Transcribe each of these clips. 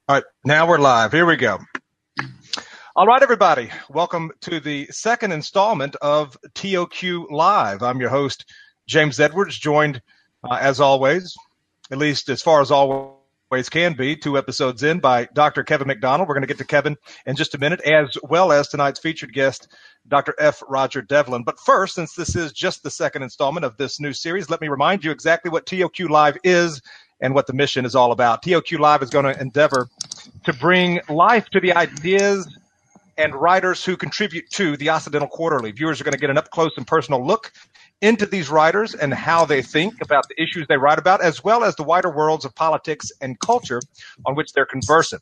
All right, now we're live. Here we go. All right, everybody. Welcome to the second installment of TOQ Live. I'm your host, James Edwards, joined, as always, at least as far as always can be, 2 episodes in, by Dr. Kevin McDonald. We're going to get to Kevin in just a minute, as well as tonight's featured guest, Dr. F. Roger Devlin. But first, since this is just the second installment of this new series, let me remind you exactly what TOQ Live is and what the mission is all about. TOQ Live is going to endeavor to bring life to the ideas and writers who contribute to the Occidental Quarterly. Viewers are going to get an up-close and personal look into these writers and how they think about the issues they write about, as well as the wider worlds of politics and culture on which they're conversant.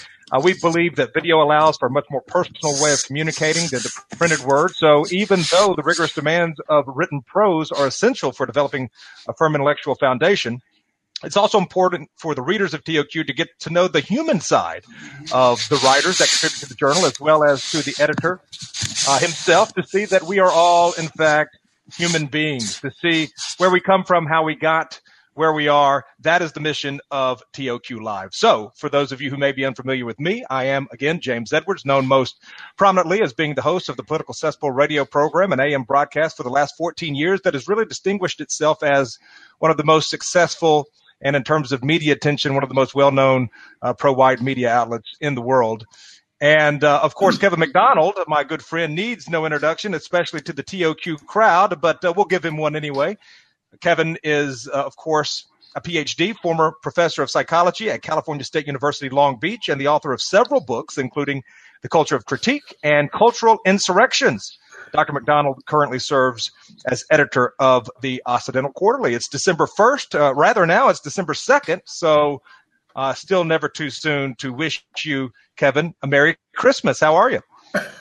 We believe that video allows for a much more personal way of communicating than the printed word. So even though the rigorous demands of written prose are essential for developing a firm intellectual foundation, it's also important for the readers of TOQ to get to know the human side of the writers that contribute to the journal, as well as to the editor himself, to see that we are all, in fact, human beings, to see where we come from, how we got where we are. That is the mission of TOQ Live. So for those of you who may be unfamiliar with me, I am, again, James Edwards, known most prominently as being the host of the Political Cesspool radio program, an AM broadcast for the last 14 years that has really distinguished itself as one of the most successful and in terms of media attention, one of the most well-known pro-white media outlets in the world. And, of course, Kevin McDonald, my good friend, needs no introduction, especially to the TOQ crowd, but we'll give him one anyway. Kevin is, of course, a PhD, former professor of psychology at California State University, Long Beach, and the author of several books, including The Culture of Critique and Cultural Insurrections. Dr. McDonald currently serves as editor of the Occidental Quarterly. It's December 1st. Rather now, it's December 2nd. So still never too soon to wish you, Kevin, a Merry Christmas. How are you?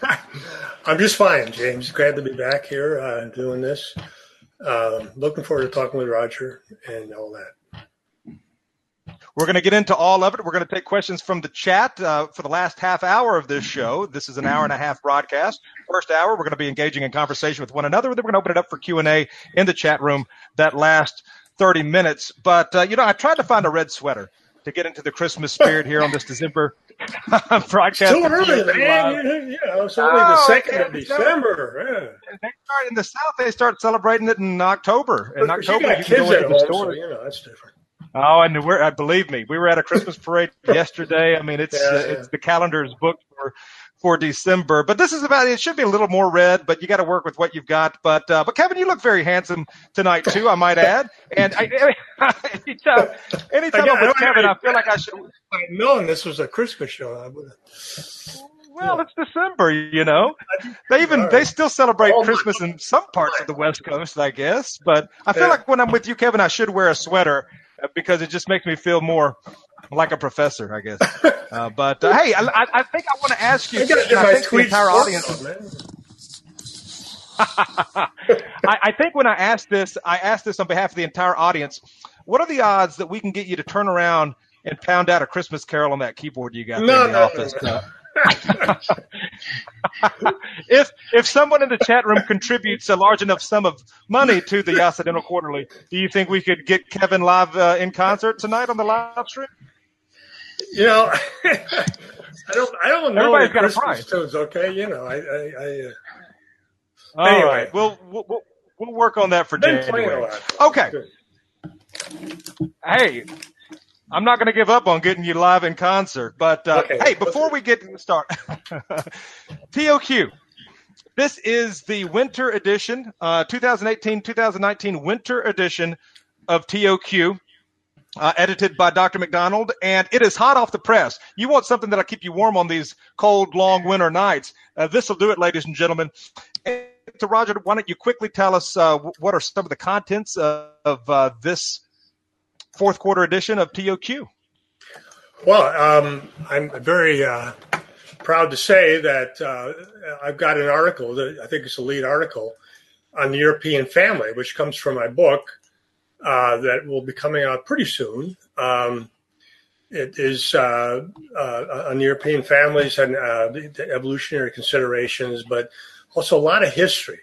I'm just fine, James. Glad to be back here doing this. Looking forward to talking with Roger and all that. We're going to get into all of it. We're going to take questions from the chat for the last half hour of this show. This is an hour and a half broadcast. First hour, we're going to be engaging in conversation with one another. Then we're going to open it up for Q&A in the chat room that last 30 minutes. But, I tried to find a red sweater to get into the Christmas spirit here on this December broadcast. Too early, man. It's only the 2nd of December. Yeah. In the South, they start celebrating it in October. In October, you can go into the store. So, that's different. Oh, and believe me, we were at a Christmas parade yesterday. I mean, it's the calendar is booked for December. But this is it should be a little more red, but you got to work with what you've got. But Kevin, you look very handsome tonight too, I might add. And anytime I'm with Kevin, I feel like I should. I've known this was a Christmas show. I would have. Well, it's December, They still celebrate Christmas in some parts of the West Coast, I guess. But I feel like when I'm with you, Kevin, I should wear a sweater because it just makes me feel more like a professor, I guess. Hey, I think I want to ask you. I think the entire audience. I think when I asked this on behalf of the entire audience. What are the odds that we can get you to turn around and pound out a Christmas carol on that keyboard you got there in the office? If someone in the chat room contributes a large enough sum of money to the Occidental Quarterly, do you think we could get Kevin live in concert tonight on the live stream? I don't know. Everybody's got a prize. Tunes, okay, All anyway. Right. We'll work on that for January. Okay. Hey. I'm not going to give up on getting you live in concert, but hey, before we get to the start, TOQ, this is the winter edition, 2018-2019 winter edition of TOQ, edited by Dr. McDonald, and it is hot off the press. You want something that'll keep you warm on these cold, long winter nights. This will do it, ladies and gentlemen. And to Roger, why don't you quickly tell us what are some of the contents of this fourth quarter edition of TOQ? Well, I'm very proud to say that I've got an article that I think is a lead article on the European family, which comes from my book that will be coming out pretty soon. It is on European families and the evolutionary considerations, but also a lot of history.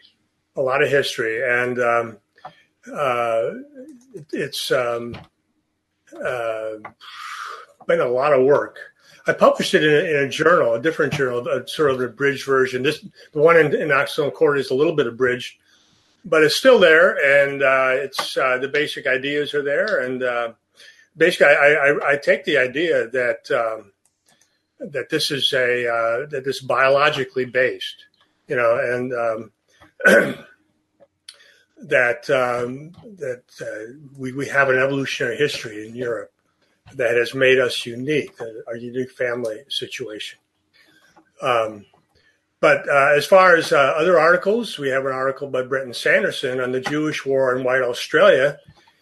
And it's been a lot of work. I published it in a journal, a different journal, sort of an abridged version. The one in Oxford Court is a little bit abridged, but it's still there, and it's the basic ideas are there. And basically, I take the idea that that this is that this biologically based, and that we have an evolutionary history in Europe that has made us unique, our unique family situation. But as far as other articles, we have an article by Brenton Sanderson on the Jewish War in White Australia.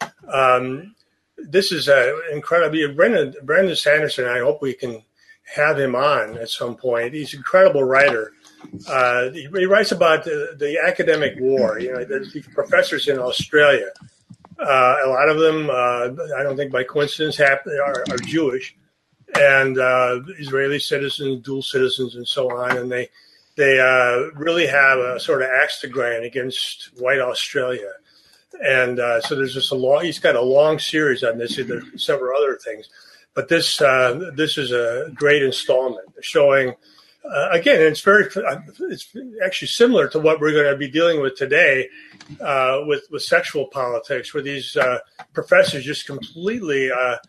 This is incredible. Brenton Sanderson, I hope we can have him on at some point. He's an incredible writer. He writes about the academic war. There's these professors in Australia. A lot of them, I don't think by coincidence, are Jewish, and Israeli citizens, dual citizens, and so on. And they really have a sort of axe to grind against white Australia. And so there's just he's got a long series on this. There's several other things. But this is a great installment showing, again, it's actually similar to what we're going to be dealing with today with sexual politics, where these professors just completely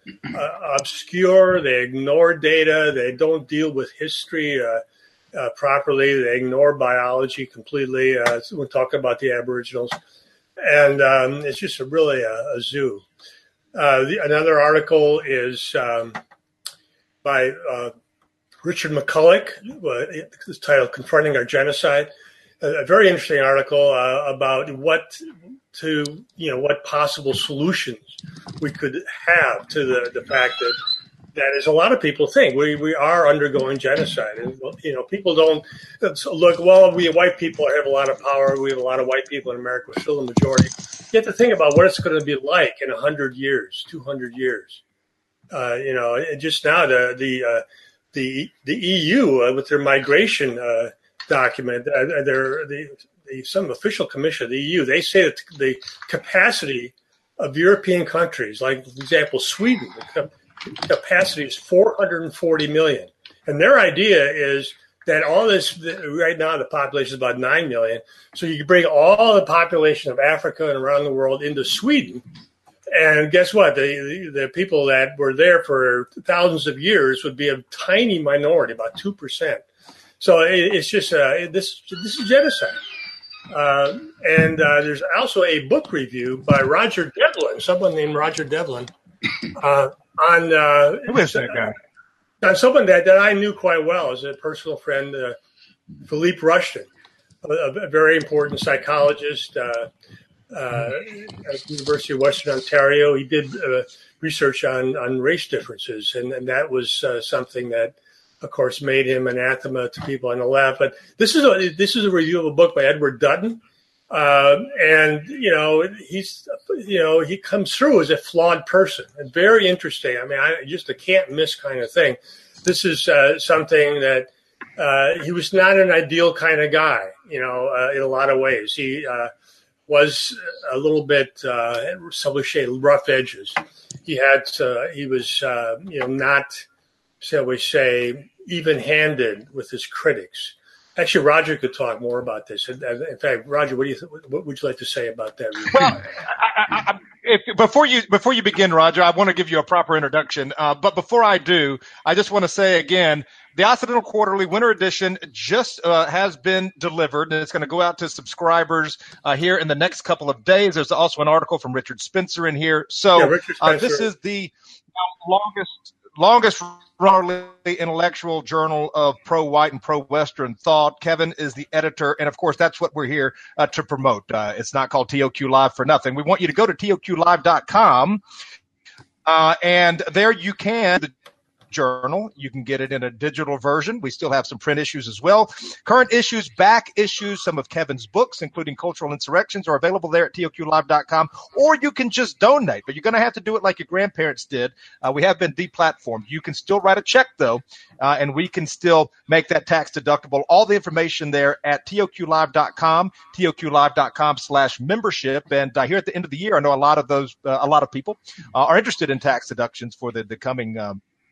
obscure. They ignore data. They don't deal with history properly. They ignore biology completely. We're talking about the Aboriginals. And it's just really a zoo. Another article is by Richard McCulloch. It's titled "Confronting Our Genocide." A very interesting article about what possible solutions we could have to the fact that is a lot of people think we are undergoing genocide, and people don't look. Well, we white people have a lot of power. We have a lot of white people in America. We're still the majority. You have to think about what it's going to be like in 100 years, 200 years. Just now the EU with their migration document, some official commission of the EU, they say that the capacity of European countries, like for example Sweden, the capacity is 440 million, and their idea is that all this, right now the population is about 9 million. So you can bring all the population of Africa and around the world into Sweden. And guess what? The people that were there for thousands of years would be a tiny minority, about 2%. So it's just, this is genocide. And there's also a book review by Roger Devlin, someone named Roger Devlin, on who is that guy? Someone that I knew quite well as a personal friend, Philippe Rushton, a very important psychologist at the University of Western Ontario. He did research on race differences, and that was something that, of course, made him anathema to people on the left. But this is a review of a book by Edward Dutton. And he comes through as a flawed person, and very interesting. I mean, just a can't miss kind of thing. This is something that he was not an ideal kind of guy, in a lot of ways. He was a little bit, some would say, rough edges. He was not, shall we say, even-handed with his critics. Actually, Roger could talk more about this. In fact, Roger, what would you like to say about that? Well, before you begin, Roger, I want to give you a proper introduction. But before I do, I just want to say again, the Occidental Quarterly Winter Edition just has been delivered, and it's going to go out to subscribers here in the next couple of days. There's also an article from Richard Spencer in here. So this is the longest running intellectual journal of pro-white and pro-Western thought. Kevin is the editor, and of course, that's what we're here to promote. It's not called TOQ Live for nothing. We want you to go to TOQLive.com, and there you can journal. You can get it in a digital version. We still have some print issues as well. Current issues, back issues, some of Kevin's books, including Cultural Insurrections, are available there at TOQLive.com, or you can just donate, but you're going to have to do it like your grandparents did. We have been deplatformed. You can still write a check, though, and we can still make that tax deductible. All the information there at TOQLive.com, TOQLive.com/membership. And here at the end of the year, I know a lot of people are interested in tax deductions for the coming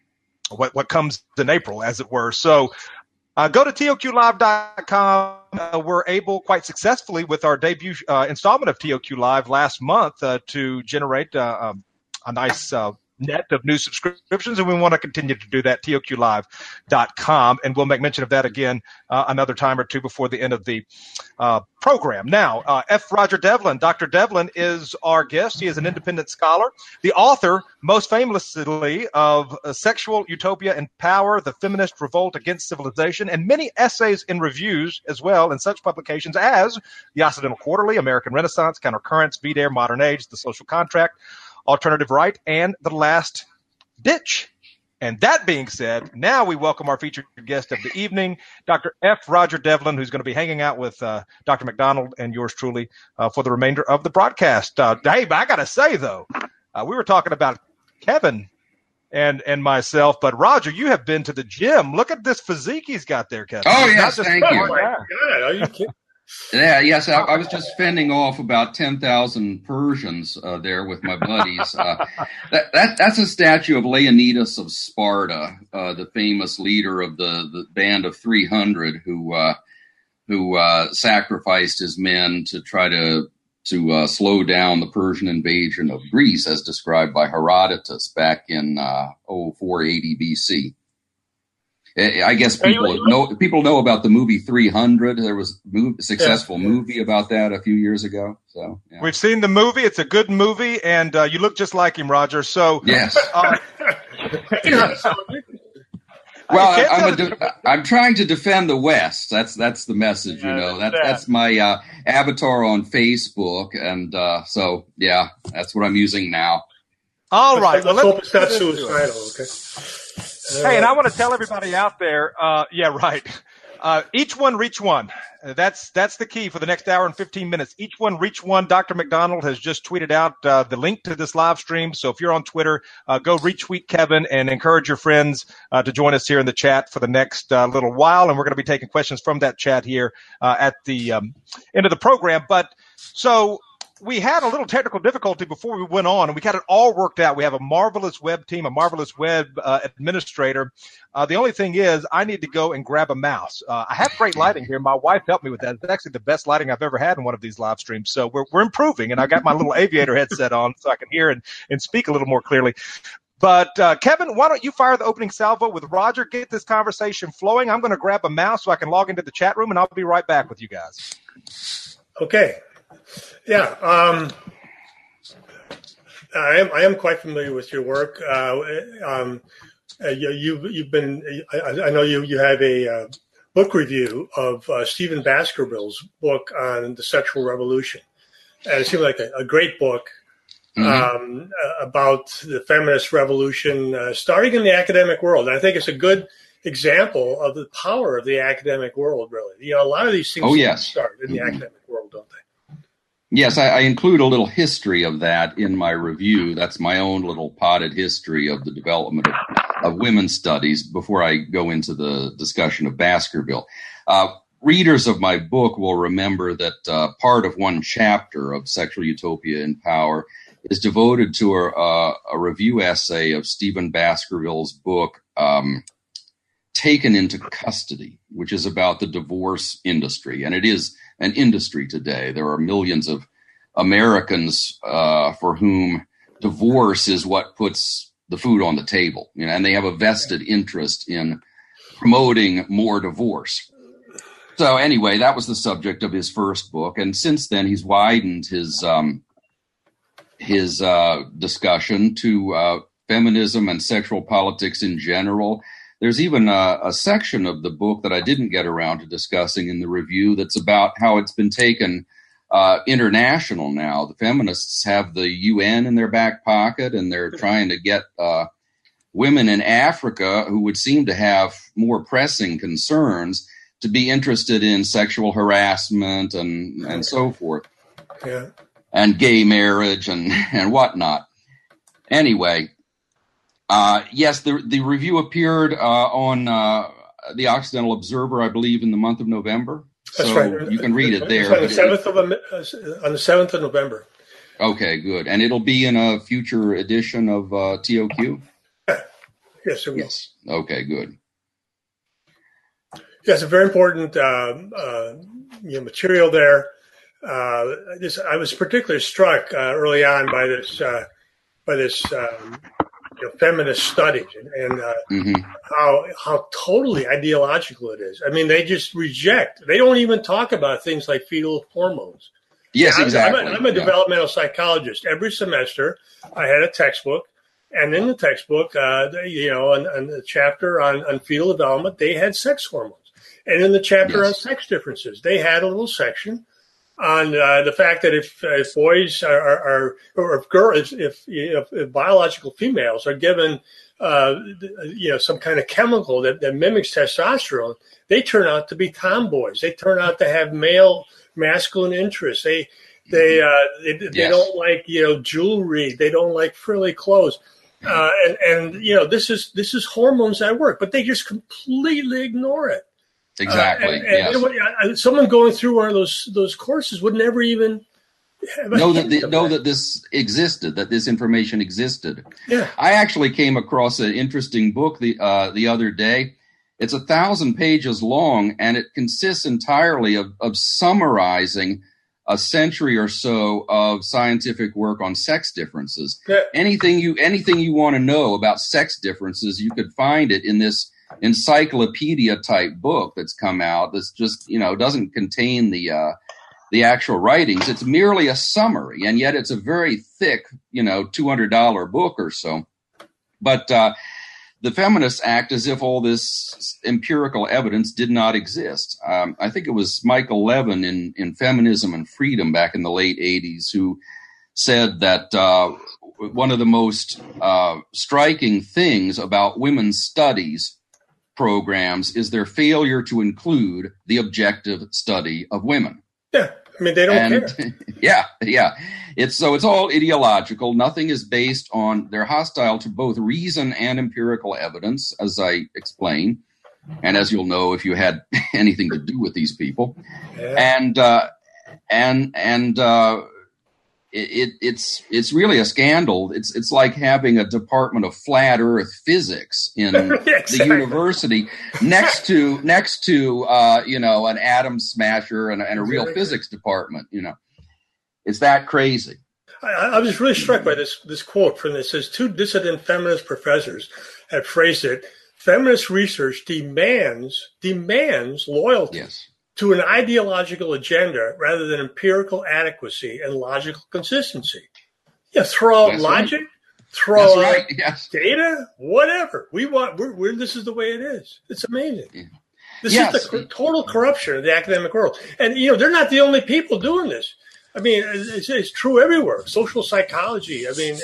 what comes in April, as it were. So go to TOQLive.com. We're able quite successfully with our debut installment of TOQ Live last month to generate a nice net of new subscriptions, and we want to continue to do that. TOQLive.com, and we'll make mention of that again another time or two before the end of the program. Now, F. Roger Devlin. Dr. Devlin is our guest. He is an independent scholar, the author, most famously, of Sexual Utopia and Power, The Feminist Revolt Against Civilization, and many essays and reviews as well in such publications as The Occidental Quarterly, American Renaissance, Countercurrents, V-Dare, Modern Age, The Social Contract, Alternative Right, and The Last Ditch. And that being said, now we welcome our featured guest of the evening, Dr. F. Roger Devlin, who's going to be hanging out with Dr. McDonald and yours truly for the remainder of the broadcast. Dave, I got to say, though, we were talking about Kevin and myself, but Roger, you have been to the gym. Look at this physique he's got there, Kevin. Oh, yes, thank you. Oh, my God, are you kidding? Yeah, yes, I was just fending off about 10,000 Persians there with my buddies. That's a statue of Leonidas of Sparta, the famous leader of the band of 300 who sacrificed his men to try to slow down the Persian invasion of Greece, as described by Herodotus back in 480 BC. I guess people know about the movie 300. There was a successful movie about that a few years ago. So yeah. We've seen the movie. It's a good movie, and you look just like him, Roger. So yes. Well, I'm trying to defend the West. That's the message, you know. That's my avatar on Facebook, and so yeah, that's what I'm using now. All right. Let's hope it's not suicidal. Okay. Hey, and I want to tell everybody out there, yeah, right. Each one reach one. That's the key for the next hour and 15 minutes. Each one reach one. Dr. McDonald has just tweeted out the link to this live stream. So if you're on Twitter, go retweet Kevin and encourage your friends to join us here in the chat for the next little while. And we're going to be taking questions from that chat here at the end of the program. But so we had a little technical difficulty before we went on, and we got it all worked out. We have a marvelous web team, a marvelous web administrator. The only thing is I need to go and grab a mouse. I have great lighting here. My wife helped me with that. It's actually the best lighting I've ever had in one of these live streams. So we're improving, and I got my little aviator headset on so I can hear and speak a little more clearly. But Kevin, why don't you fire the opening salvo with Roger, get this conversation flowing. I'm going to grab a mouse so I can log into the chat room, and I'll be right back with you guys. Okay. Yeah, I am quite familiar with your work. You've been. I know you have a book review of Stephen Baskerville's book on the sexual revolution, and it seemed like a great book about the feminist revolution starting in the academic world. And I think it's a good example of the power of the academic world. Really, you know, a lot of these things start in the academic world, don't they? Yes, I include a little history of that in my review. That's my own little potted history of the development of women's studies before I go into the discussion of Baskerville. Readers of my book will remember that part of one chapter of Sexual Utopia and Power is devoted to a review essay of Stephen Baskerville's book, Taken into Custody, which is about the divorce industry. And it is an industry today. There are millions of Americans for whom divorce is what puts the food on the table, you know, and they have a vested interest in promoting more divorce. So anyway, that was the subject of his first book, and since then he's widened his discussion to feminism and sexual politics in general. There's even a section of the book that I didn't get around to discussing in the review that's about how it's been taken international now. The feminists have the UN in their back pocket, and they're trying to get women in Africa who would seem to have more pressing concerns to be interested in sexual harassment and so forth. Yeah. And gay marriage and whatnot. Anyway, yes, the review appeared on the Occidental Observer, I believe, in the month of November. That's so right. You can read it there. On the 7th of November. Okay, good. And it'll be in a future edition of TOQ? Yes, it will. Yes. Okay, good. Yes, a very important material there. I was particularly struck early on by this feminist studies and how totally ideological it is. I mean, they just reject. They don't even talk about things like fetal hormones. Yes, exactly. I'm a developmental psychologist. Every semester, I had a textbook, and in the textbook, on the chapter on fetal development, they had sex hormones. And in the chapter on sex differences, they had a little section on the fact that if boys are or if girls, if biological females are given some kind of chemical that mimics testosterone, they turn out to be tomboys. They turn out to have masculine interests. They don't like jewelry. They don't like frilly clothes. This is hormones at work, but they just completely ignore it. Exactly. Someone going through one of those courses would never even know that this existed, that this information existed. Yeah. I actually came across an interesting book the other day. It's 1,000 pages long, and it consists entirely of summarizing a century or so of scientific work on sex differences. Yeah. Anything you want to know about sex differences, you could find it in this encyclopedia type book that's come out. That's just doesn't contain the actual writings. It's merely a summary, and yet it's a very thick $200 book or so. But the feminists act as if all this empirical evidence did not exist. I think it was Michael Levin in Feminism and Freedom back in the late 80s who said that one of the most striking things about women's studies programs is their failure to include the objective study of women. Yeah, I mean, they don't care. Yeah. It's all ideological. Nothing is based on. They're hostile to both reason and empirical evidence, as I explained, and as you'll know if you had anything to do with these people. Yeah. It's really a scandal. It's like having a department of flat Earth physics in exactly. the university next to an atom smasher and a real physics department. It's that crazy. I was really struck by this quote from this. It says 2 dissident feminist professors have phrased it: feminist research demands loyalty. Yes. To an ideological agenda rather than empirical adequacy and logical consistency. Yeah, throw out logic, throw out data, whatever. This is the way it is. It's amazing. Yeah. This is the total corruption of the academic world. And, they're not the only people doing this. I mean, it's true everywhere. Social psychology. I mean,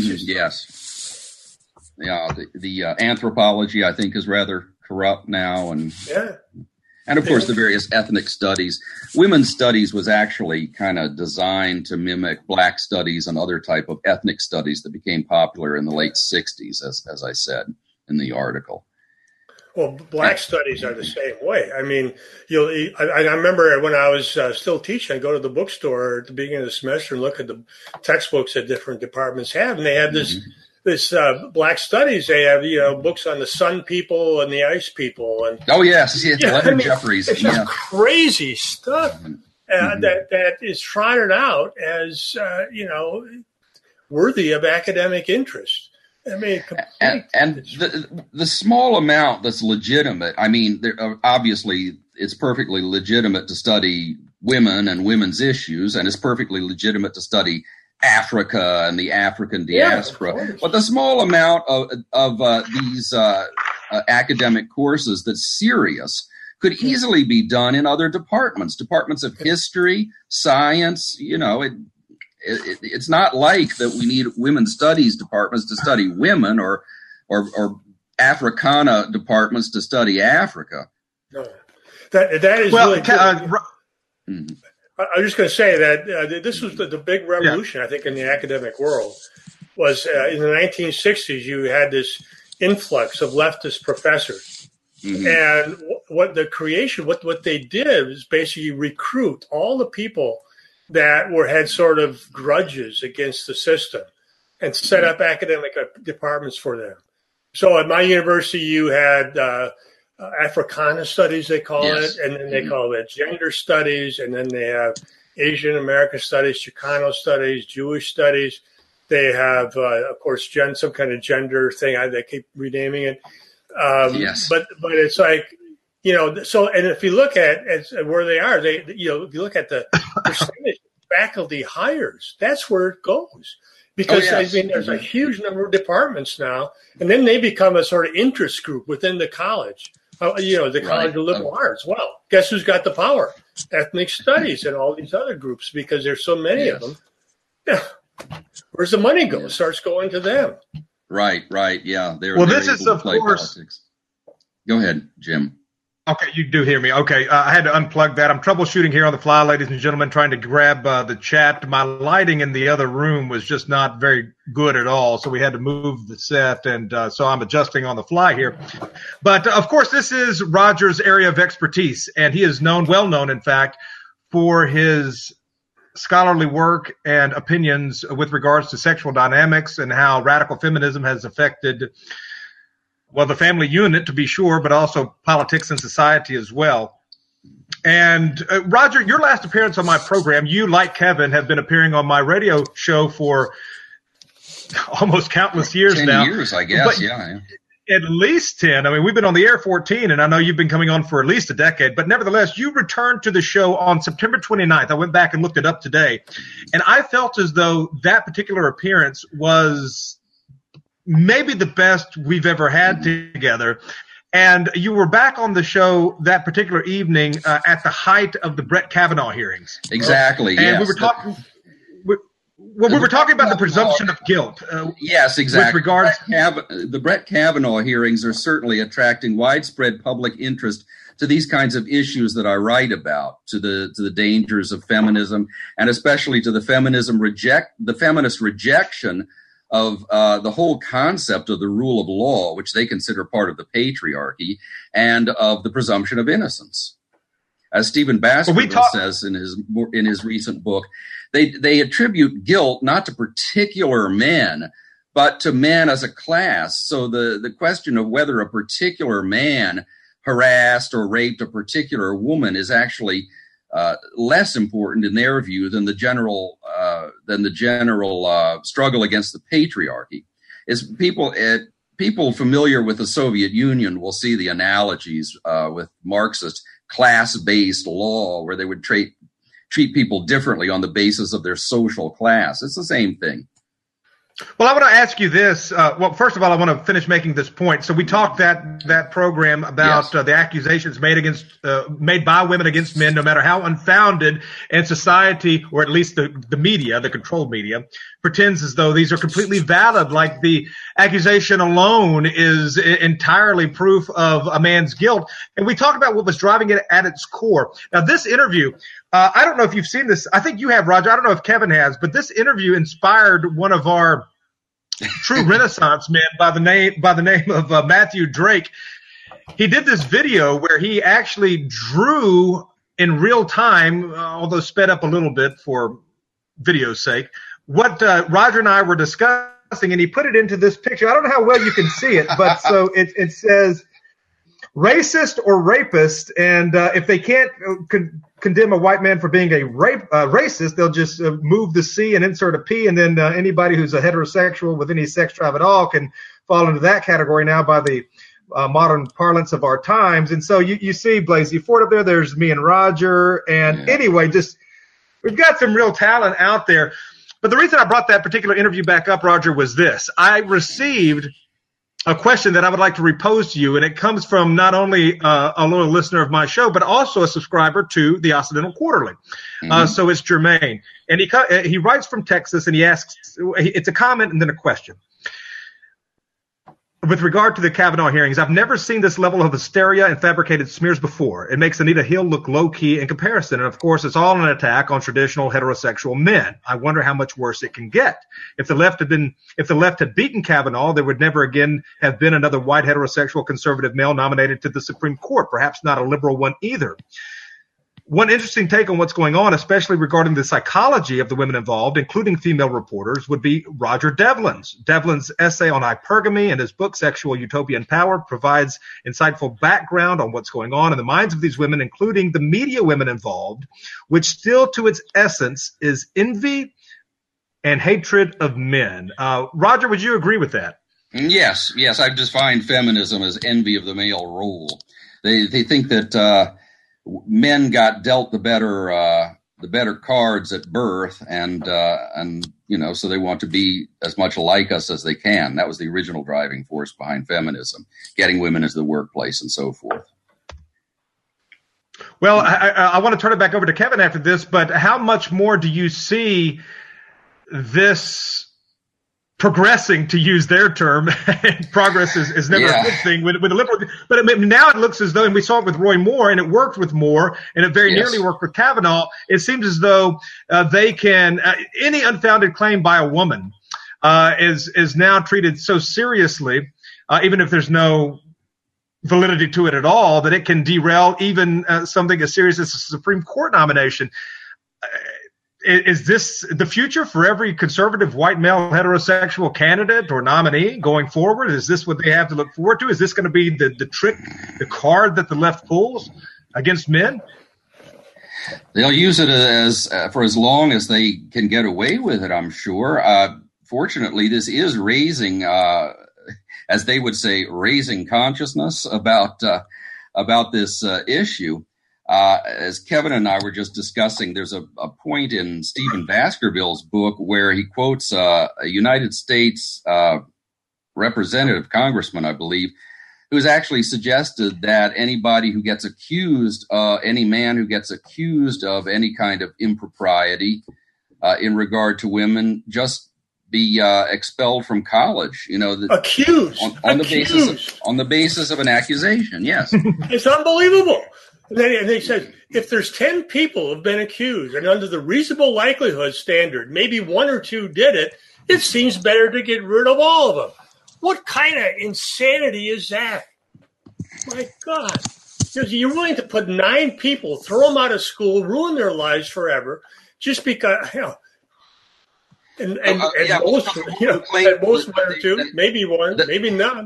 yes. Yeah, the anthropology, I think, is rather corrupt now. And of course, the various ethnic studies. Women's studies was actually kind of designed to mimic black studies and other type of ethnic studies that became popular in the late 60s, as I said in the article. Well, black studies are the same way. I mean, I remember when I was still teaching, I'd go to the bookstore at the beginning of the semester and look at the textbooks that different departments have, and they have this black studies. They have books on the sun people and the ice people, and Leonard Jeffries. It's just crazy stuff that is trotted out as worthy of academic interest. I mean, and the small amount that's legitimate. I mean, obviously it's perfectly legitimate to study women and women's issues, and it's perfectly legitimate to study Africa and the African diaspora, but the small amount of these academic courses that's serious could easily be done in other departments of history, science. It's not like that we need women's studies departments to study women or Africana departments to study Africa. No, that is really good. I was just going to say that this was the big revolution, I think, in the academic world. Was in the 1960s, you had this influx of leftist professors. And what they did was basically recruit all the people that had sort of grudges against the system and set up academic departments for them. So at my university, you had Africana studies, they call Yes. it, and then they call it gender studies, and then they have Asian American studies, Chicano studies, Jewish studies. They have, of course, some kind of gender thing. They keep renaming it. Yes. But it's like, so, and if you look at where they are, if you look at the percentage of faculty hires, that's where it goes. Because, there's a huge number of departments now, and then they become a sort of interest group within the college. The College of Liberal Arts. Well, guess who's got the power? Ethnic studies and all these other groups, because there's so many of them. Yeah. Where's the money go? It starts going to them. Right. Yeah. This is, of course. Politics. Go ahead, Jim. Okay, you do hear me. Okay, I had to unplug that. I'm troubleshooting here on the fly, ladies and gentlemen, trying to grab the chat. My lighting in the other room was just not very good at all, so we had to move the set, and so I'm adjusting on the fly here. But, of course, this is Roger's area of expertise, and he is well known, in fact, for his scholarly work and opinions with regards to sexual dynamics and how radical feminism has affected the family unit, to be sure, but also politics and society as well. And Roger, your last appearance on my program, you, like Kevin, have been appearing on my radio show for almost countless years 10 now. 10 years, I guess, yeah. At least 10. I mean, we've been on the air 14, and I know you've been coming on for at least a decade. But nevertheless, you returned to the show on September 29th. I went back and looked it up today. And I felt as though that particular appearance was maybe the best we've ever had together. And you were back on the show that particular evening at the height of the Brett Kavanaugh hearings. Exactly. And yes. we were talking. We were talking about the presumption of guilt. Yes, exactly. With regards, the Brett Kavanaugh hearings are certainly attracting widespread public interest to these kinds of issues that I write about, to the dangers of feminism, and especially to the feminist rejection of the whole concept of the rule of law, which they consider part of the patriarchy, and of the presumption of innocence. As Stephen Baskerville says in his recent book, they attribute guilt not to particular men, but to men as a class. So the question of whether a particular man harassed or raped a particular woman is actually less important in their view than the general struggle against the patriarchy. Is people familiar with the Soviet Union will see the analogies with Marxist class-based law, where they would treat people differently on the basis of their social class. It's the same thing. Well, I want to ask you this. First of all, I want to finish making this point. So we talked that program about the accusations made by women against men, no matter how unfounded, and society, or at least the media, the controlled media, pretends as though these are completely valid, like the accusation alone is entirely proof of a man's guilt. And we talked about what was driving it at its core. Now, this interview, I don't know if you've seen this. I think you have, Roger. I don't know if Kevin has, but this interview inspired one of our true Renaissance men by the name of Matthew Drake. He did this video where he actually drew in real time, although sped up a little bit for video's sake, what Roger and I were discussing, and he put it into this picture. I don't know how well you can see it, but so it says racist or rapist, and if they can't condemn a white man for being a racist, they'll just move the C and insert a P, and then anybody who's a heterosexual with any sex drive at all can fall into that category now by the modern parlance of our times. And so you see Blasey Ford up there. There's me and Roger. And anyway, just we've got some real talent out there. But the reason I brought that particular interview back up, Roger, was this. I received a question that I would like to repose to you, and it comes from not only a loyal listener of my show, but also a subscriber to the Occidental Quarterly. So it's Jermaine. And he writes from Texas, and he asks, it's a comment and then a question. With regard to the Kavanaugh hearings, I've never seen this level of hysteria and fabricated smears before. It makes Anita Hill look low-key in comparison. And, of course, it's all an attack on traditional heterosexual men. I wonder how much worse it can get. If the left had beaten Kavanaugh, there would never again have been another white heterosexual conservative male nominated to the Supreme Court, perhaps not a liberal one either. One interesting take on what's going on, especially regarding the psychology of the women involved, including female reporters, would be Roger Devlin's. Devlin's essay on hypergamy and his book, Sexual Utopia and Power, provides insightful background on what's going on in the minds of these women, including the media women involved, which still to its essence is envy and hatred of men. Roger, would you agree with that? Yes. I've defined feminism as envy of the male role. They think that men got dealt the better cards at birth, and so they want to be as much like us as they can. That was the original driving force behind feminism, getting women into the workplace and so forth. Well, I want to turn it back over to Kevin after this, but how much more do you see this progressing, to use their term? Progress is never a good thing with the liberal, but now it looks as though, and we saw it with Roy Moore, and it worked with Moore, and it very nearly worked with Kavanaugh. It seems as though they can any unfounded claim by a woman is now treated so seriously, even if there's no validity to it at all, that it can derail even something as serious as a Supreme Court nomination. Is this the future for every conservative white male heterosexual candidate or nominee going forward? Is this what they have to look forward to? Is this going to be the trick, the card that the left pulls against men? They'll use it as for as long as they can get away with it, I'm sure. Fortunately, this is raising, as they would say, raising consciousness about this issue. As Kevin and I were just discussing, there's a point in Stephen Baskerville's book where he quotes a United States representative, congressman, I believe, who's actually suggested that anybody who gets accused, any man who gets accused of any kind of impropriety in regard to women, just be expelled from college. Accused on the basis of an accusation. Yes, it's unbelievable. And they said, if there's 10 people who have been accused, and under the reasonable likelihood standard, maybe one or two did it, it seems better to get rid of all of them. What kind of insanity is that? My God. You're willing to put 9 people, throw them out of school, ruin their lives forever, just because, and at most one or two, maybe one, maybe none.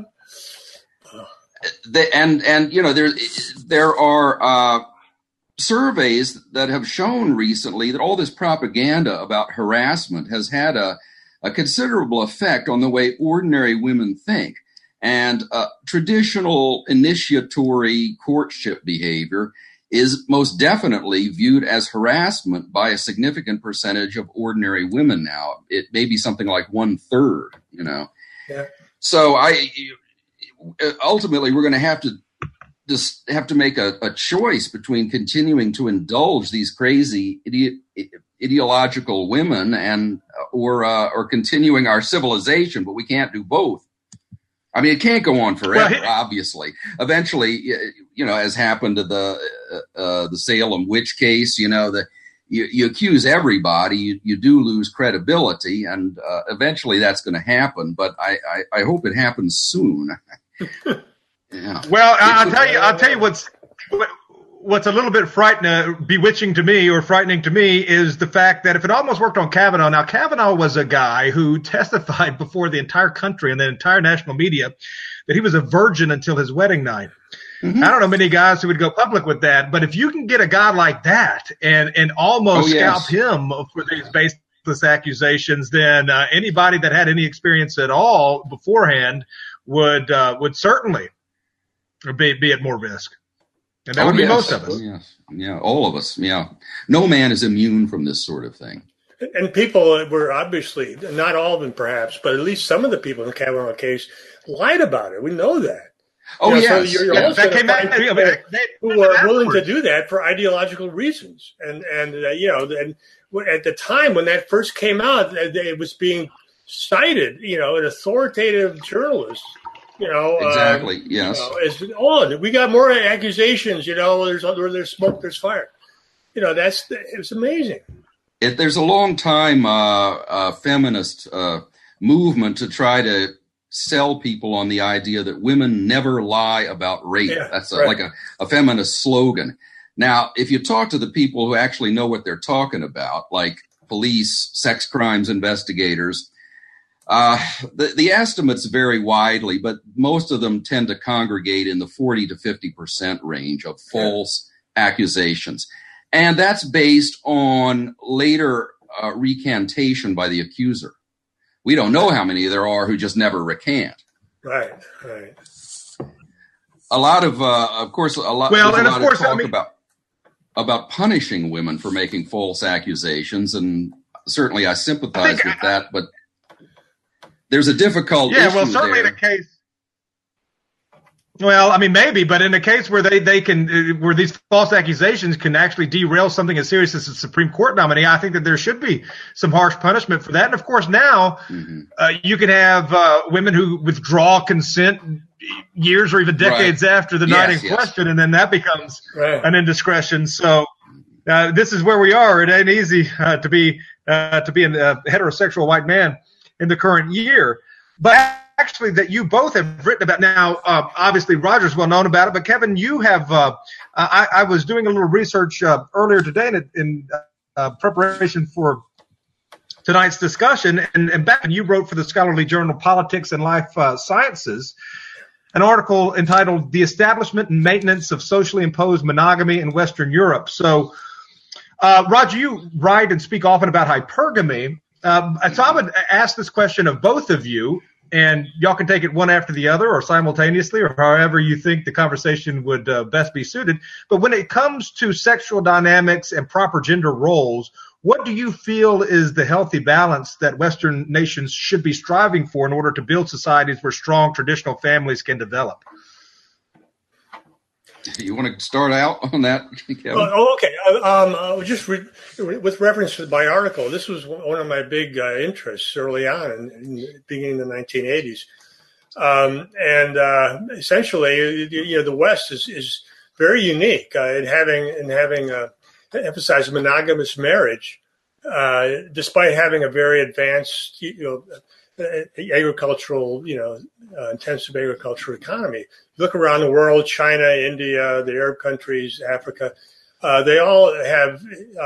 There are surveys that have shown recently that all this propaganda about harassment has had a considerable effect on the way ordinary women think. And traditional initiatory courtship behavior is most definitely viewed as harassment by a significant percentage of ordinary women now. It may be something like 1/3, Yeah. So ultimately, we're going to have to make a choice between continuing to indulge these crazy ideological women and or continuing our civilization, but we can't do both. I mean, it can't go on forever. Obviously, eventually, as happened to the Salem witch case, you accuse everybody, you do lose credibility, and eventually that's going to happen. But I hope it happens soon. Yeah. Well, I'll tell you what's a little bit bewitching to me or frightening to me is the fact that if it almost worked on Kavanaugh. Now, Kavanaugh was a guy who testified before the entire country and the entire national media that he was a virgin until his wedding night. Mm-hmm. I don't know many guys who would go public with that, but if you can get a guy like that and almost scalp him for these baseless accusations, then anybody that had any experience at all beforehand would certainly be at more risk. And that would be most of us. Yes. Yeah, all of us. Yeah. No man is immune from this sort of thing. And people were obviously, not all of them perhaps, but at least some of the people in the Kavanaugh case lied about it. We know that. Oh, yes. So you're also going to find people who are willing to do that for ideological reasons. And at the time when that first came out, it was being cited, an authoritative journalist. Exactly. Yes. We got more accusations. Where there's smoke, there's fire. It's amazing. There's a long time feminist movement to try to sell people on the idea that women never lie about rape. Yeah, that's like a feminist slogan. Now, if you talk to the people who actually know what they're talking about, like police, sex crimes investigators, the estimates vary widely, but most of them tend to congregate in the 40 to 50% range of false accusations. And that's based on later recantation by the accuser. We don't know how many there are who just never recant. Right. A lot of course, a lot of talk about punishing women for making false accusations, and certainly I sympathize with that, but there's a difficult issue well, certainly there. the case. Well, I mean, maybe, but in a case where they can, where these false accusations can actually derail something as serious as a Supreme Court nominee, I think that there should be some harsh punishment for that. And of course, now you can have women who withdraw consent years or even decades after the night in question, and then that becomes an indiscretion. So this is where we are. It ain't easy to be a heterosexual white man in the current year, but actually that you both have written about. Now, obviously Roger's well known about it, but Kevin, you have, I was doing a little research earlier today in preparation for tonight's discussion, and back when you wrote for the scholarly journal Politics and Life Sciences, an article entitled "The Establishment and Maintenance of Socially Imposed Monogamy in Western Europe." So, Roger, you write and speak often about hypergamy. So I would ask this question of both of you, and y'all can take it one after the other or simultaneously or however you think the conversation would best be suited. But when it comes to sexual dynamics and proper gender roles, what do you feel is the healthy balance that Western nations should be striving for in order to build societies where strong traditional families can develop? You want to start out on that, Kevin? Okay. Just with reference to my article, this was one of my big interests early on in the beginning of the 1980s. Essentially, the West is very unique in having emphasized monogamous marriage, despite having a very advanced, agricultural, intensive agricultural economy. Look around the world: China, India, the Arab countries, Africa. They all have,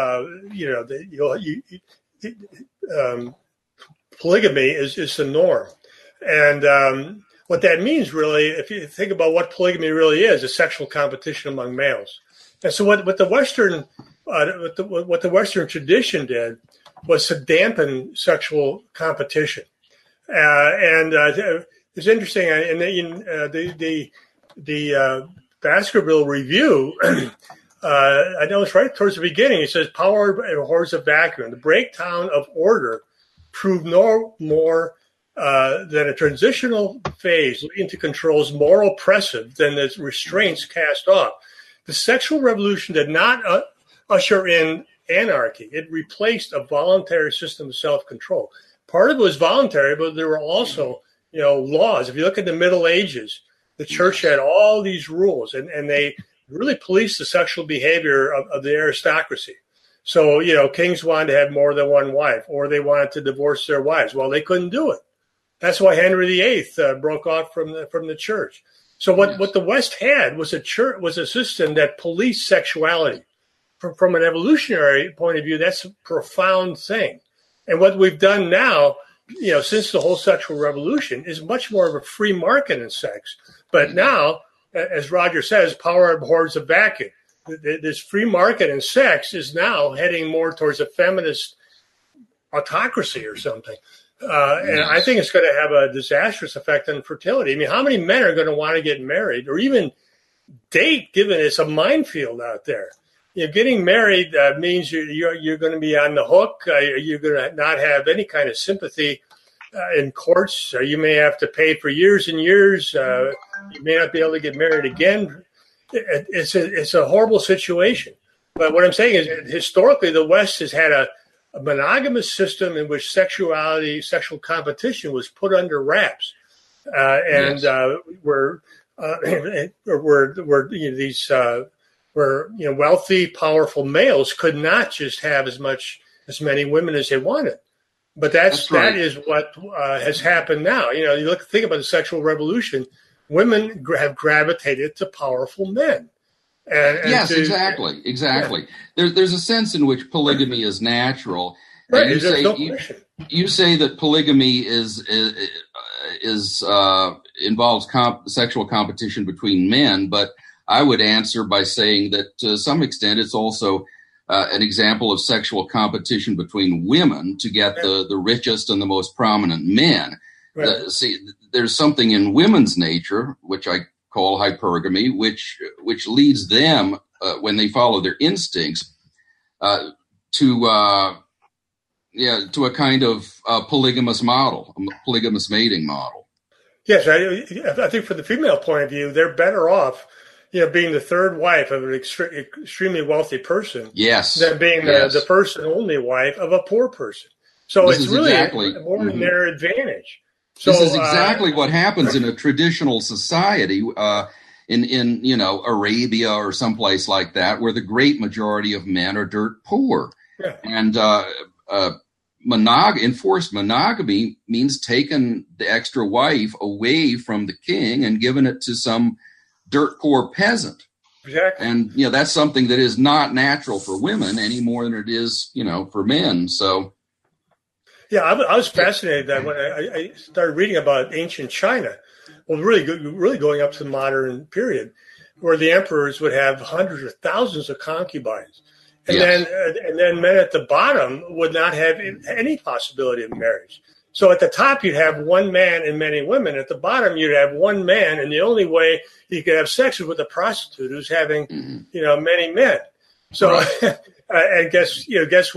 polygamy is the norm, and what that means really, if you think about what polygamy really is sexual competition among males. And so what the Western what the Western tradition did was to dampen sexual competition. It's interesting in the Baskerville Review. I know it's right towards the beginning. It says power abhors a vacuum. The breakdown of order proved no more than a transitional phase leading to controls more oppressive than the restraints cast off. The sexual revolution did not usher in anarchy. It replaced a voluntary system of self-control. Part of it was voluntary, but there were also, laws. If you look at the Middle Ages, the church had all these rules, and they really policed the sexual behavior of the aristocracy. So, kings wanted to have more than one wife, or they wanted to divorce their wives. Well, they couldn't do it. That's why Henry VIII broke off from the church. So what the West had was a system that policed sexuality. From an evolutionary point of view, that's a profound thing. And what we've done now, since the whole sexual revolution, is much more of a free market in sex. But now, as Roger says, power abhors a vacuum. This free market in sex is now heading more towards a feminist autocracy or something. And I think it's going to have a disastrous effect on fertility. I mean, how many men are going to want to get married or even date, given it's a minefield out there? Getting married means you're going to be on the hook. You're going to not have any kind of sympathy in courts. You may have to pay for years and years. You may not be able to get married again. It's a horrible situation. But what I'm saying is, historically, the West has had a monogamous system in which sexual competition was put under wraps, where wealthy, powerful males could not just have as many women as they wanted. But that is what has happened now. Think about the sexual revolution. Women have gravitated to powerful men. And yes, exactly. Yeah. There's a sense in which polygamy is natural. Right. You say that polygamy involves sexual competition between men, but I would answer by saying that to some extent it's also an example of sexual competition between women to get the richest and the most prominent men. Right. There's something in women's nature, which I call hypergamy, which leads them when they follow their instincts to a kind of polygamous model, a polygamous mating model. Yes, I think from the female point of view, they're better off, being the third wife of an extremely wealthy person, yes, than being the first and only wife of a poor person. So it's really more in their advantage. So, this is exactly what happens in a traditional society, in Arabia or someplace like that, where the great majority of men are dirt poor, and enforced monogamy means taking the extra wife away from the king and giving it to some dirt poor peasant. Exactly. And that's something that is not natural for women any more than it is for men. So yeah, I was fascinated that when I started reading about ancient China, well, really going up to the modern period, where the emperors would have hundreds or thousands of concubines. And then men at the bottom would not have any possibility of marriage. So at the top, you'd have one man and many women. At the bottom, you'd have one man, and the only way you could have sex is with a prostitute who's having, many men. So, and guess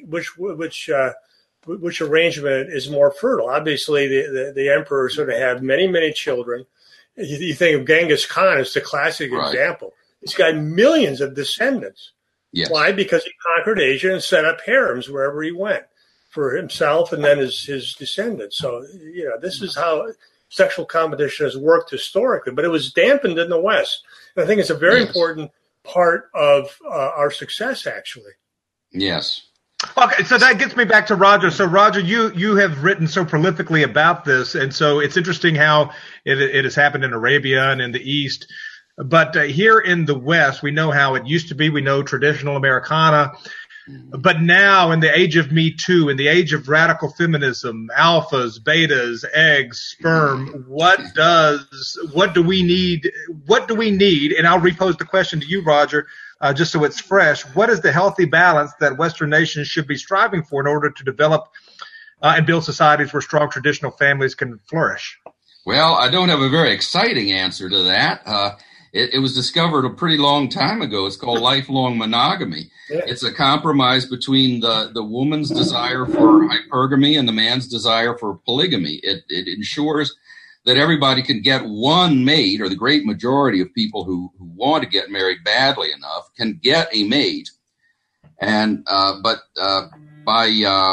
which arrangement is more fertile? Obviously, the emperor sort of have many children. You think of Genghis Khan as the classic example. He's got millions of descendants. Yes. Why? Because he conquered Asia and set up harems wherever he went for himself and then his descendants. So, this is how sexual competition has worked historically, but it was dampened in the West. And I think it's a very important part of our success, actually. Yes. Okay, so that gets me back to Roger. So, Roger, you have written so prolifically about this, and so it's interesting how it has happened in Arabia and in the East. But here in the West, we know how it used to be. We know traditional Americana. But now in the age of Me Too, in the age of radical feminism, alphas, betas, eggs, sperm, what do we need? And I'll repose the question to you, Roger, just so it's fresh. What is the healthy balance that Western nations should be striving for in order to develop and build societies where strong traditional families can flourish? Well, I don't have a very exciting answer to that. It was discovered a pretty long time ago. It's called lifelong monogamy. Yeah. It's a compromise between the woman's desire for hypergamy and the man's desire for polygamy. It ensures that everybody can get one mate, or the great majority of people who want to get married badly enough can get a mate. And by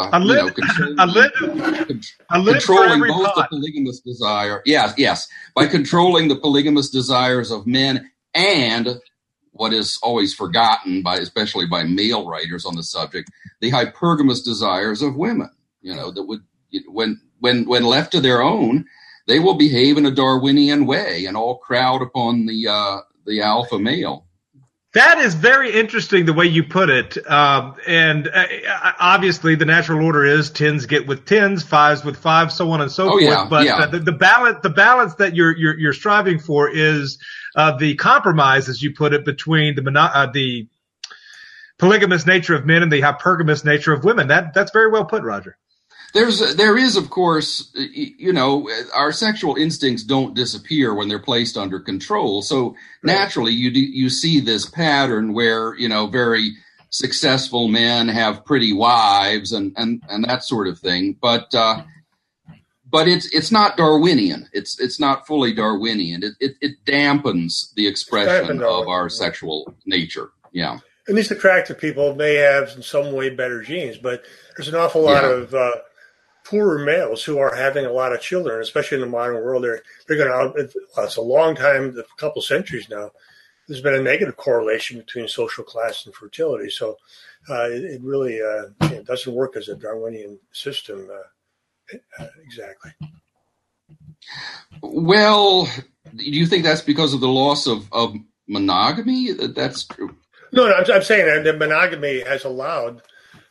controlling both the polygamous desire, by controlling the polygamous desires of men and what is always forgotten especially by male writers on the subject, the hypergamous desires of women. That would, when left to their own, they will behave in a Darwinian way and all crowd upon the alpha male. That is very interesting the way you put it. And obviously the natural order is 10s get with 10s, 5s with 5s, so on and so forth. Yeah, but the balance that you're striving for is the compromise, as you put it, between the polygamous nature of men and the hypergamous nature of women. That's very well put, Roger. There is, of course, our sexual instincts don't disappear when they're placed under control. So naturally, you see this pattern where, very successful men have pretty wives and that sort of thing. But it's not Darwinian. It's not fully Darwinian. It dampens the expression of our sexual nature. Yeah. And these attractive people may have in some way better genes, but there's an awful lot of poorer males who are having a lot of children, especially in the modern world. They're going to, it's a long time, a couple centuries now, there's been a negative correlation between social class and fertility. So it really it doesn't work as a Darwinian system exactly. Well, do you think that's because of the loss of monogamy. That's true. No, I'm saying that monogamy has allowed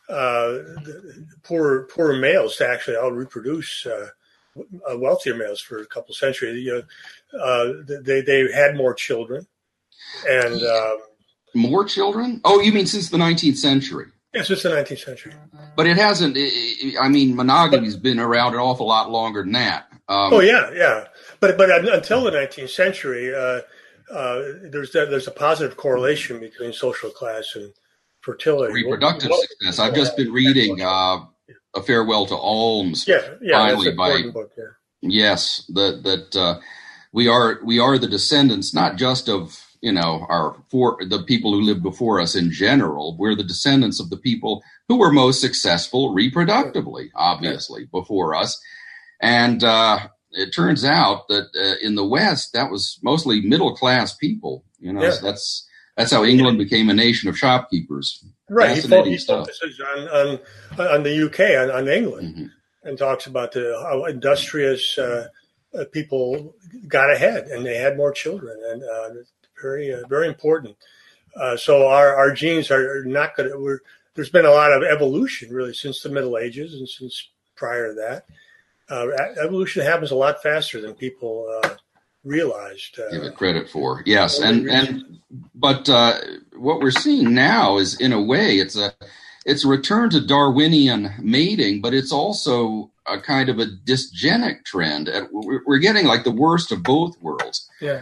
poor males to actually out-reproduce wealthier males for a couple centuries. They had more children, and more children. Oh, you mean since the 19th century? Yes, it's the 19th century. But it hasn't. I mean, monogamy's been around an awful lot longer than that. Yeah. But until the 19th century, there's a positive correlation between social class and fertility, reproductive success. I've just been reading A Farewell to Alms. Finally, by book, yeah. Yes, that we are the descendants not just of the people who lived before us in general. We're the descendants of the people who were most successful reproductively, obviously, before us. And it turns out that in the West, that was mostly middle-class people. That's how England became a nation of shopkeepers. Right. He focuses on the UK, on England, and talks about how industrious people got ahead, and they had more children, and very, very important. So our genes are not going to. There's been a lot of evolution really since the Middle Ages and since prior to that. Evolution happens a lot faster than people realized. Give it credit for. Yes, but what we're seeing now is, in a way, it's a return to Darwinian mating, but it's also a kind of a dysgenic trend. We're getting like the worst of both worlds. Yeah.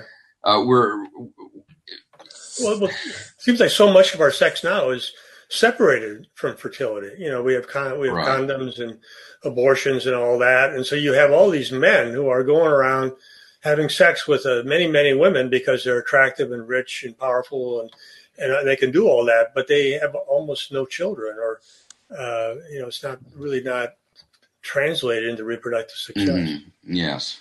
Well, it seems like so much of our sex now is separated from fertility. We have condoms and abortions and all that, and so you have all these men who are going around having sex with many, many women because they're attractive and rich and powerful, and they can do all that, but they have almost no children, or it's not translated into reproductive success. Yes.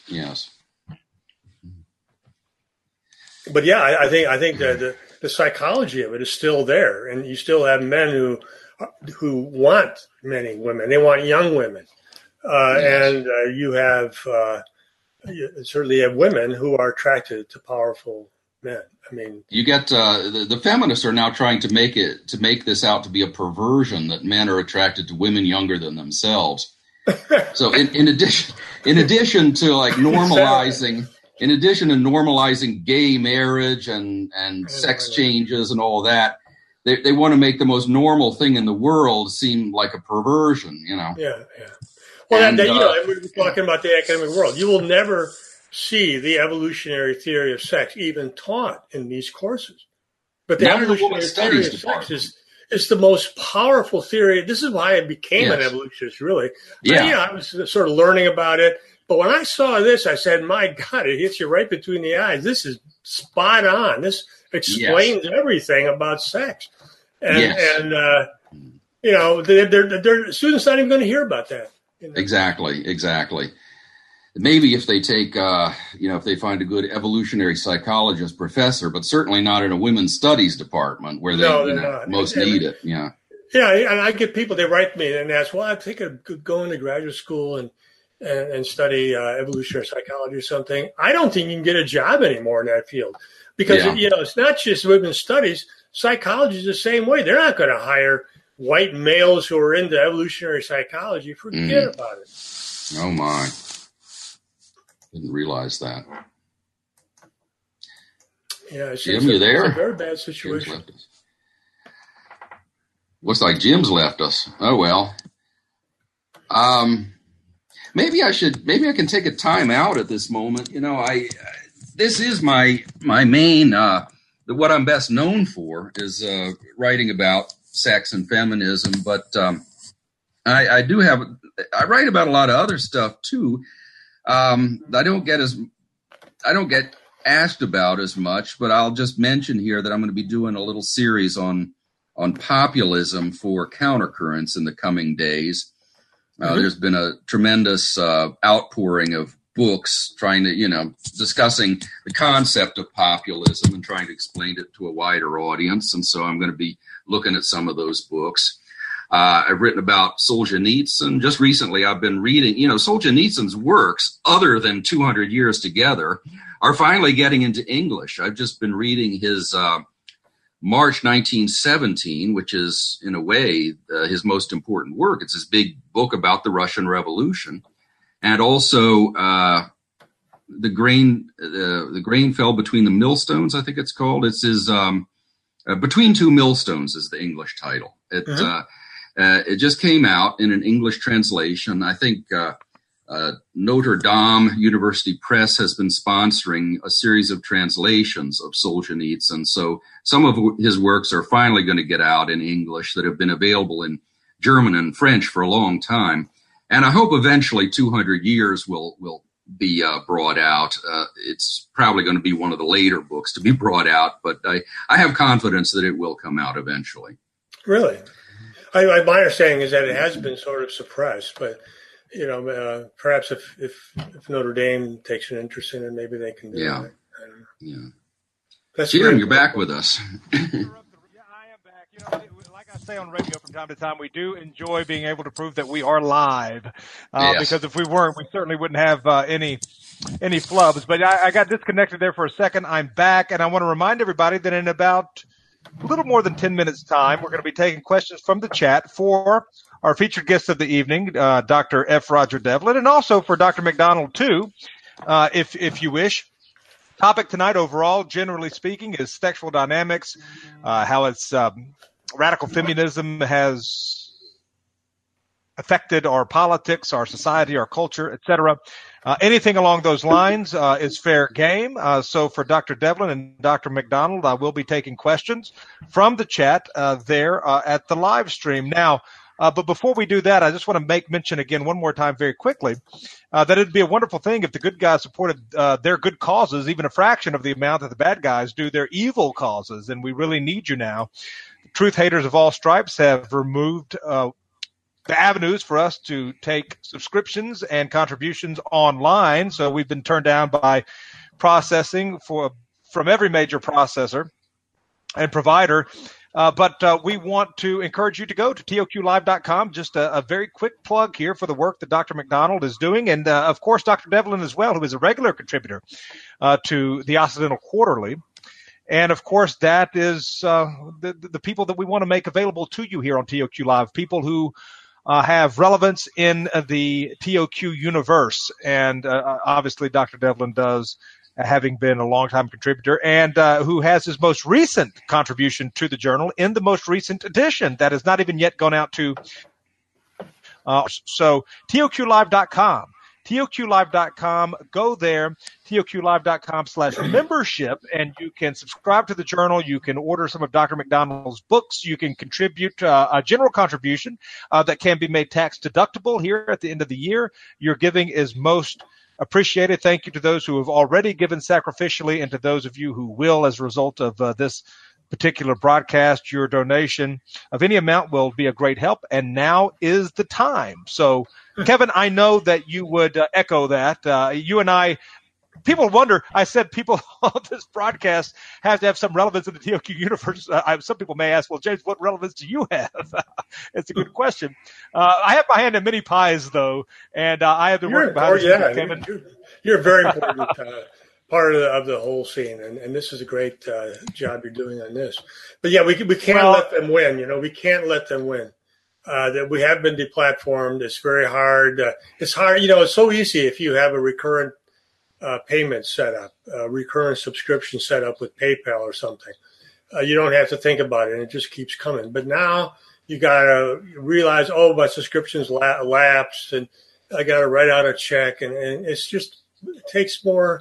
But yeah, I think that the psychology of it is still there, and you still have men who want many women. They want young women, and you have certainly have women who are attracted to powerful men. I mean, you get the feminists are now trying to make this out to be a perversion that men are attracted to women younger than themselves. So in addition to like normalizing. In addition to normalizing gay marriage and sex changes and all that, they want to make the most normal thing in the world seem like a perversion, Yeah. Well, we're talking about the academic world. You will never see the evolutionary theory of sex even taught in these courses. But the evolutionary theory of sex is the most powerful theory. This is why I became an evolutionist, really. I was sort of learning about it. But when I saw this, I said, my God, it hits you right between the eyes. This is spot on. This explains everything about sex. And their students not even going to hear about that. Exactly. Maybe if they take, if they find a good evolutionary psychologist professor, but certainly not in a women's studies department where they most need it. Yeah. Yeah. And I get people, they write me and ask, well, I think I could go into graduate school and study evolutionary psychology or something. I don't think you can get a job anymore in that field because, it's not just women's studies. Psychology is the same way. They're not going to hire white males who are into evolutionary psychology. Forget about it. Oh, my. Didn't realize that. Yeah, Jim, you there? It's a very bad situation. Looks like Jim's left us. Oh, well. Maybe I can take a time out at this moment. This is my main, what I'm best known for is writing about sex and feminism, but I write about a lot of other stuff too. I don't get asked about as much, but I'll just mention here that I'm going to be doing a little series on populism for Countercurrents in the coming days. There's been a tremendous outpouring of books trying to, discussing the concept of populism and trying to explain it to a wider audience. And so I'm going to be looking at some of those books. I've written about Solzhenitsyn. Just recently, I've been reading, Solzhenitsyn's works, other than 200 Years Together, are finally getting into English. I've just been reading his March 1917, which is, in a way, his most important work. It's his big book about the Russian Revolution. And also the grain fell between the millstones, I think it's called. It's his Between Two Millstones is the English title. It just came out in an English translation. I think Notre Dame University Press has been sponsoring a series of translations of Solzhenitsyn. So some of his works are finally going to get out in English that have been available in German and French for a long time. And I hope eventually 200 Years will be brought out. It's probably going to be one of the later books to be brought out, but I have confidence that it will come out eventually. Really? My understanding is that it has been sort of suppressed, but perhaps if Notre Dame takes an interest in it, maybe they can do it. Yeah. That's Jim, you're back with us. Yeah, I am back. Like I say on radio from time to time, we do enjoy being able to prove that we are live. Yes. Because if we weren't, we certainly wouldn't have any flubs. But I got disconnected there for a second. I'm back, and I want to remind everybody that in about a little more than 10 minutes' time, we're going to be taking questions from the chat for our featured guest of the evening, Dr. F. Roger Devlin, and also for Dr. McDonald, too, if you wish. Topic tonight overall, generally speaking, is sexual dynamics, how it's radical feminism has affected our politics, our society, our culture, etc. Anything along those lines is fair game. So for Dr. Devlin and Dr. McDonald, I will be taking questions from the chat there at the live stream. Now, but before we do that, I just want to make mention again one more time very quickly that it'd be a wonderful thing if the good guys supported their good causes, even a fraction of the amount that the bad guys do their evil causes. And we really need you now. Truth haters of all stripes have removed the avenues for us to take subscriptions and contributions online. So we've been turned down by processing from every major processor and provider. But we want to encourage you to go to TOQLive.com. Just a very quick plug here for the work that Dr. McDonald is doing. And, of course, Dr. Devlin as well, who is a regular contributor to the Occidental Quarterly. And, of course, that is the people that we want to make available to you here on TOQ Live, people who have relevance in the TOQ universe. And obviously Dr. Devlin does, having been a longtime contributor, and who has his most recent contribution to the journal in the most recent edition that has not even yet gone out to. So TOQLive.com. TOQLive.com, go there, TOQLive.com/membership, and you can subscribe to the journal. You can order some of Dr. McDonald's books. You can contribute a general contribution that can be made tax deductible here at the end of the year. Your giving is most appreciated. Thank you to those who have already given sacrificially and to those of you who will as a result of this particular broadcast. Your donation of any amount will be a great help, and now is the time. So, Kevin, I know that you would echo that. You and I, people wonder, I said people on this broadcast have to have some relevance in the TOQ universe. Some people may ask, well, James, what relevance do you have? It's a good question. I have my hand in many pies, though, and I have been working behind the scenes, Kevin. You're a very important part of the whole scene, and this is a great job you're doing on this. But, yeah, we can't let them win. We can't let them win. That we have been deplatformed. It's very hard. It's hard. It's so easy if you have a recurrent payment set up, a recurrent subscription set up with PayPal or something. You don't have to think about it, and it just keeps coming. But now you got to realize, my subscription's lapsed, and I got to write out a check, and it's just, it takes more,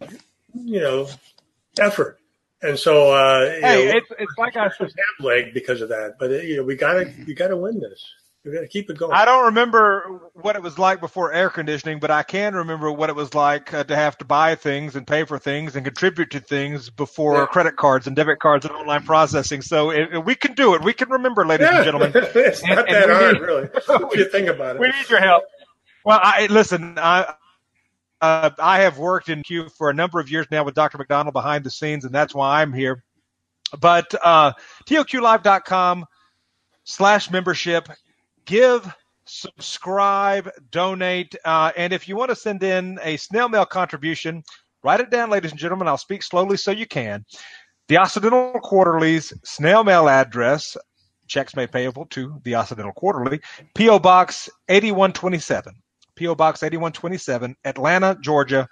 effort. And so, it's like I said, have leg because of that. But we gotta win this. We gotta keep it going. I don't remember what it was like before air conditioning, but I can remember what it was like to have to buy things and pay for things and contribute to things before credit cards and debit cards and online processing. So we can do it. We can remember, ladies and gentlemen. It's not that hard, really. If you think about it, we need your help. Well, listen. I have worked in Q for a number of years now with Dr. McDonald behind the scenes, and that's why I'm here. But TOQLive.com, /membership. Give, subscribe, donate. And if you want to send in a snail mail contribution, write it down, ladies and gentlemen. I'll speak slowly so you can. The Occidental Quarterly's snail mail address, checks made payable to the Occidental Quarterly, P.O. Box 8127. P.O. Box 8127, Atlanta, Georgia,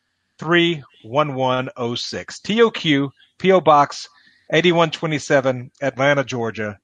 31106. TOQ, P.O. Box 8127, Atlanta, Georgia,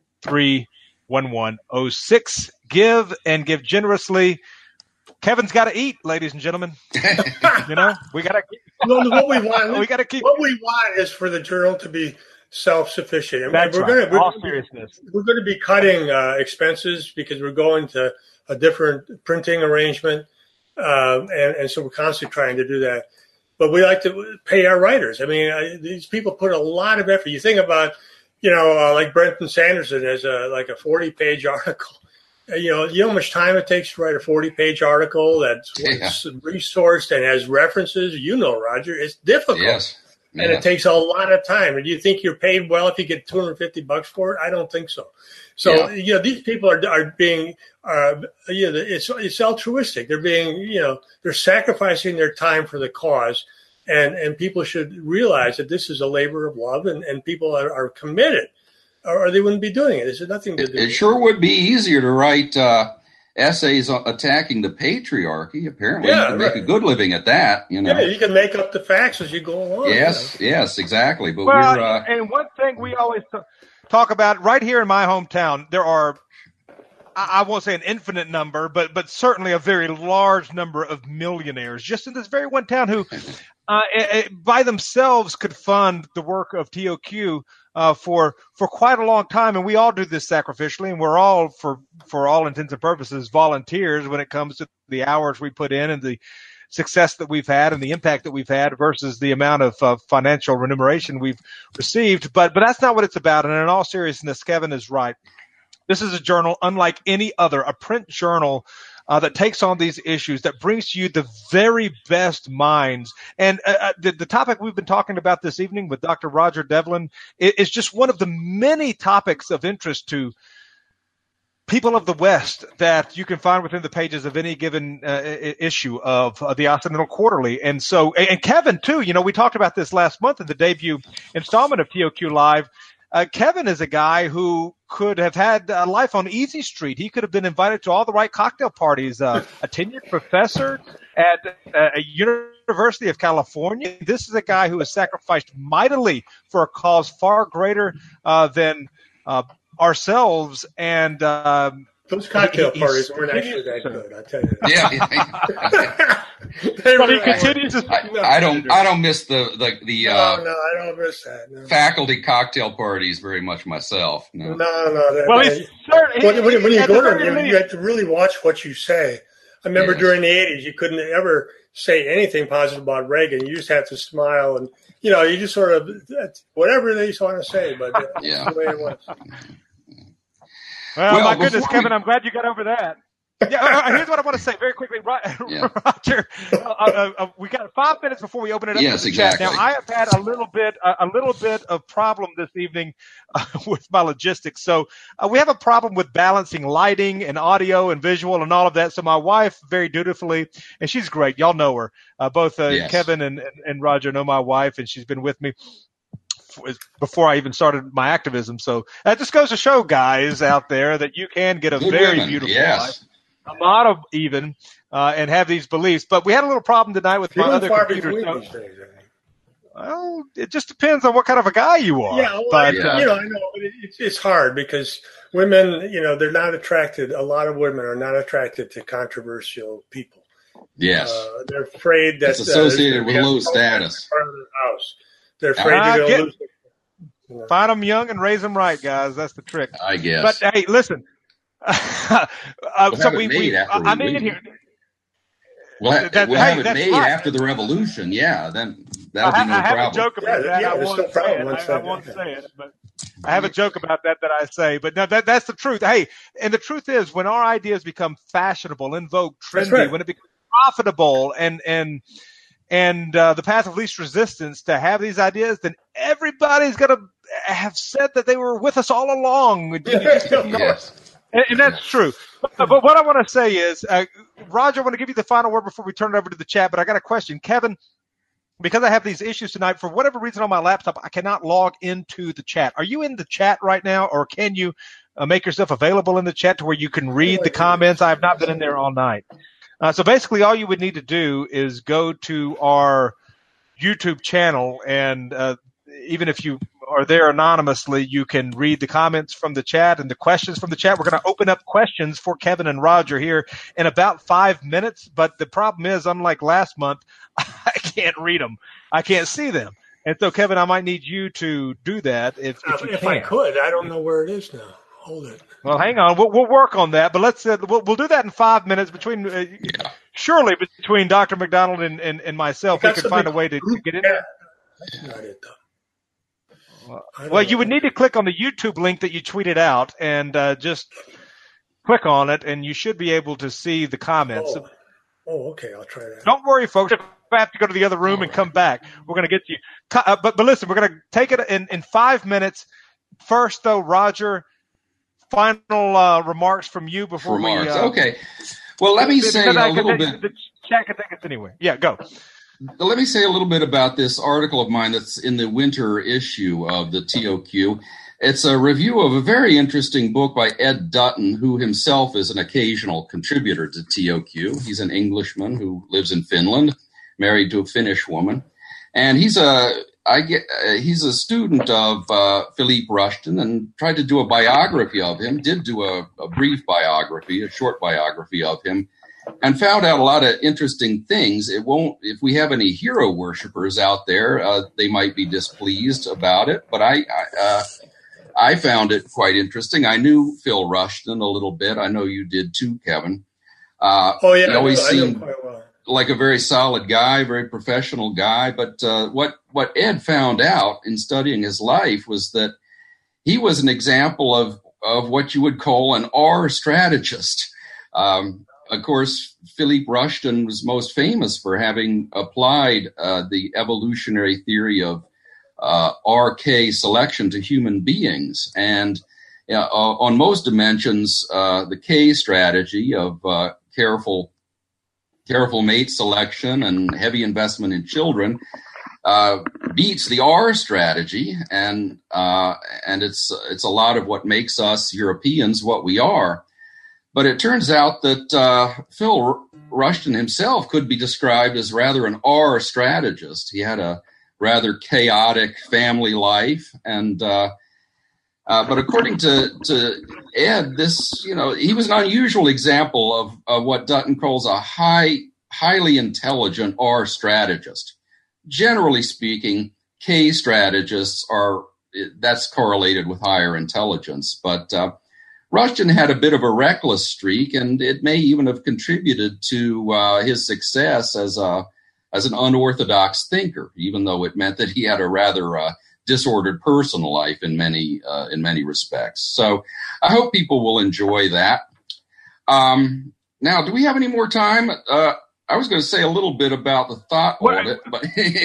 31106. Give and give generously. Kevin's got to eat, ladies and gentlemen. We got to. What we want, we got to keep. What we want is for the journal to be self-sufficient. And That's right. All seriousness. We're going to be cutting expenses because we're going to a different printing arrangement, and so we're constantly trying to do that. But we like to pay our writers. I mean, these people put a lot of effort. You think about, like Brenton Sanderson has a 40-page article. You know how much time it takes to write a 40-page article that's resourced and has references. Roger, it's difficult. Yes. And it takes a lot of time. And do you think you're paid well if you get $250 for it? I don't think so. So, these people are being, it's altruistic. They're being, they're sacrificing their time for the cause. And people should realize that this is a labor of love and people are committed, or they wouldn't be doing it. This has nothing to do with it. It sure would be easier to write essays attacking the patriarchy. Apparently, you can make a good living at that. Yeah, you can make up the facts as you go along. Yes, exactly. But and one thing we always talk about right here in my hometown, there are, I won't say an infinite number, but certainly a very large number of millionaires just in this very one town who, by themselves, could fund the work of TOQ. For quite a long time, and we all do this sacrificially, and we're all, for all intents and purposes, volunteers when it comes to the hours we put in and the success that we've had and the impact that we've had versus the amount of financial remuneration we've received. But that's not what it's about. And in all seriousness, Kevin is right. This is a journal unlike any other, a print journal that takes on these issues, that brings to you the very best minds. And the topic we've been talking about this evening with Dr. Roger Devlin is just one of the many topics of interest to people of the West that you can find within the pages of any given issue of the Occidental Quarterly. And so, and Kevin, too, we talked about this last month in the debut installment of TOQ Live. Kevin is a guy who could have had a life on Easy Street. He could have been invited to all the right cocktail parties, a tenured professor at a University of California. This is a guy who has sacrificed mightily for a cause far greater than ourselves. And those cocktail parties weren't actually that good, I'll tell you. But he continues to. I don't miss the no, I don't miss that. No. Faculty cocktail parties very much myself. No. Well, when you go to them, you have to really watch what you say. I remember during the 80s, you couldn't ever say anything positive about Reagan. You just have to smile and you just sort of whatever they want to say. But that's the way it was. Well, my goodness, Kevin, I'm glad you got over that. Here's what I want to say very quickly, Roger. We got 5 minutes before we open it up to the chat. Now, I have had a little bit of problem this evening with my logistics. So we have a problem with balancing lighting and audio and visual and all of that. So my wife, very dutifully, and she's great. Y'all know her. Both Kevin and Roger know my wife, and she's been with me before I even started my activism. So that just goes to show, guys out there, that you can get a very beautiful life, a lot of even, and have these beliefs. But we had a little problem tonight with my other computer. Well, it just depends on what kind of a guy you are. Yeah, well, I know it's hard because women, they're not attracted. A lot of women are not attracted to controversial people. Yes, they're afraid that it's associated with low status. Part of their house. They're afraid they're going to lose it. Find them young and raise them right, guys. That's the trick. I guess. But hey, listen. I'm in here. We'll have it made after the revolution. Yeah, then that'll be no problem. I have a joke about that. I won't say it, but I have a joke about that I say. But no, that's the truth. Hey, and the truth is, when our ideas become fashionable, in vogue, trendy, when it becomes profitable, and the path of least resistance to have these ideas, then everybody's going to have said that they were with us all along. Yes. And that's true. But what I want to say is, Roger, I want to give you the final word before we turn it over to the chat, but I got a question. Kevin, because I have these issues tonight, for whatever reason on my laptop, I cannot log into the chat. Are you in the chat right now, or can you make yourself available in the chat to where you can read the comments? I have not been in there all night. So basically all you would need to do is go to our YouTube channel, and even if you are there anonymously, you can read the comments from the chat and the questions from the chat. We're going to open up questions for Kevin and Roger here in about 5 minutes. But the problem is, unlike last month, I can't read them. I can't see them. And so, Kevin, I might need you to do that if you if can. I could. I don't know where it is now. Hold it. Well, hang on. We'll work on that. But let's we'll do that in 5 minutes surely between Dr. McDonald and myself. We can find a way to get in there. That's not it, though. Well, you would need to click on the YouTube link that you tweeted out and just click on it, and you should be able to see the comments. Oh, okay. I'll try that. Don't worry, folks. If I have to go to the other room and come back, we're going to get to you. But listen, we're going to take it in 5 minutes. First, though, Roger, final remarks from you before we. Okay. Well, let me say a little bit. The chat can take us anywhere. Yeah, go. Let me say a little bit about this article of mine that's in the winter issue of the TOQ. It's a review of a very interesting book by Ed Dutton, who himself is an occasional contributor to TOQ. He's an Englishman who lives in Finland, married to a Finnish woman. And he's a student of Philippe Rushton and tried to do a biography of him, did do a brief biography, a short biography of him, and found out a lot of interesting things. If we have any hero worshipers out there, they might be displeased about it, but I found it quite interesting. I knew Phil Rushton a little bit. I know you did too, Kevin. He always seemed quite well. Like a very solid guy, very professional guy. But what Ed found out in studying his life was that he was an example of what you would call an R strategist. Of course, Philippe Rushton was most famous for having applied the evolutionary theory of RK selection to human beings. And on most dimensions, the K strategy of careful mate selection and heavy investment in children beats the R strategy, and it's a lot of what makes us Europeans what we are. But it turns out that Phil Rushton himself could be described as rather an R strategist. He had a rather chaotic family life, and but according to Ed, he was an unusual example of what Dutton calls a highly intelligent R strategist. Generally speaking, K strategists that's correlated with higher intelligence, but Rushton had a bit of a reckless streak, and it may even have contributed to his success as an unorthodox thinker, even though it meant that he had a rather disordered personal life in many respects. So I hope people will enjoy that. Now, do we have any more time? I was going to say a little bit about the thought audit, but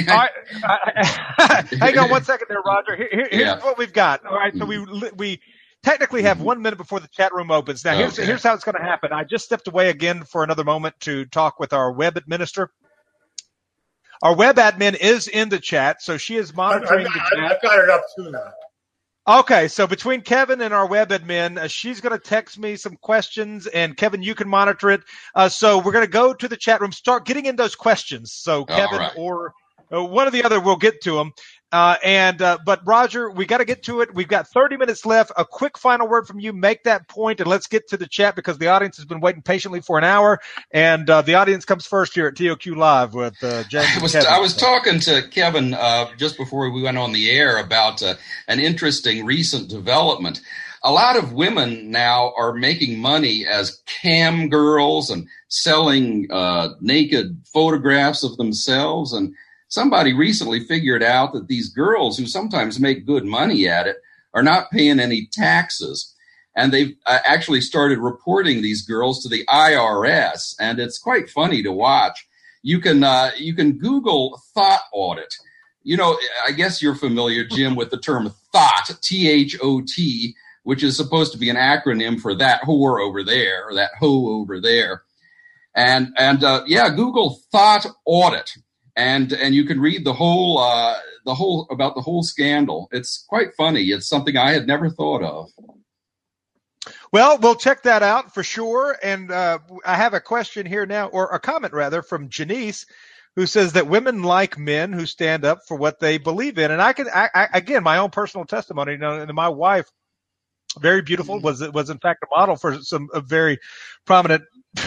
hang on one second there, Roger. Here's what we've got. All right, so we technically have 1 minute before the chat room opens. Now, here's how it's going to happen. I just stepped away again for another moment to talk with our web administrator. Our web admin is in the chat, so she is monitoring the chat. I've got it up too now. Okay, so between Kevin and our web admin, she's going to text me some questions, and Kevin, you can monitor it. So we're going to go to the chat room, start getting in those questions. So Kevin or one or the other, we'll get to them. But Roger, we got to get to it. We've got 30 minutes left. A quick final word from you. Make that point, and let's get to the chat because the audience has been waiting patiently for an hour. And the audience comes first here at TOQ Live with James. I was talking to Kevin just before we went on the air about an interesting recent development. A lot of women now are making money as cam girls and selling naked photographs of themselves. And somebody recently figured out that these girls who sometimes make good money at it are not paying any taxes. And they've actually started reporting these girls to the IRS. And it's quite funny to watch. You can Google thought audit. I guess you're familiar, Jim, with the term thought, T-H-O-T, which is supposed to be an acronym for that whore over there or that hoe over there. And Google thought audit. And you can read the whole about the whole scandal. It's quite funny. It's something I had never thought of. Well, we'll check that out for sure. And I have a question here now, or a comment rather, from Janice, who says that women like men who stand up for what they believe in. And I again, my own personal testimony. My wife, very beautiful, was in fact a model for a very prominent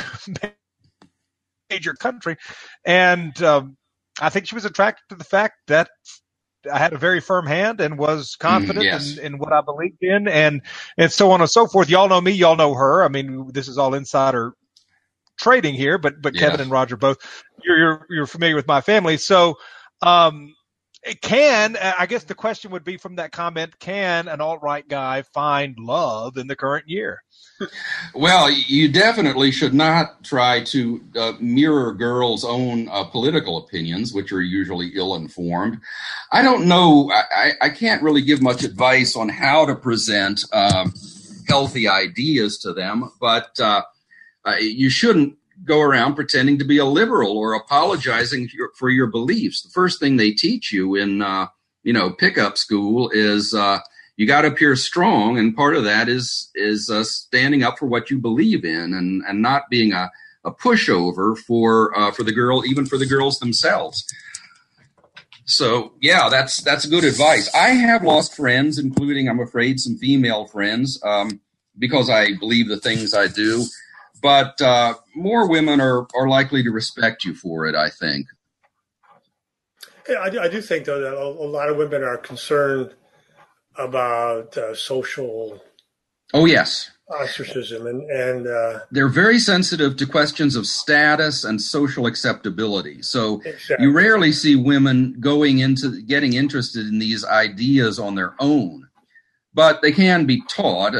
major country, and I think she was attracted to the fact that I had a very firm hand and was confident in what I believed in, and so on and so forth. Y'all know me, y'all know her. I mean, this is all insider trading here, but Kevin and Roger both, you're familiar with my family. So, I guess the question would be from that comment, can an alt-right guy find love in the current year? Well, you definitely should not try to mirror girls' own political opinions, which are usually ill-informed. I don't know. I can't really give much advice on how to present healthy ideas to them, but you shouldn't go around pretending to be a liberal or apologizing for your beliefs. The first thing they teach you in pickup school is you got to appear strong, and part of that is standing up for what you believe in, and not being a pushover for the girl, even for the girls themselves. So yeah, that's good advice. I have lost friends, including, I'm afraid, some female friends, because I believe the things I do. But more women are likely to respect you for it, I think. Yeah, I do think, though, that a lot of women are concerned about social ostracism, and they're very sensitive to questions of status and social acceptability. So exactly. You rarely see women getting interested in these ideas on their own, but they can be taught.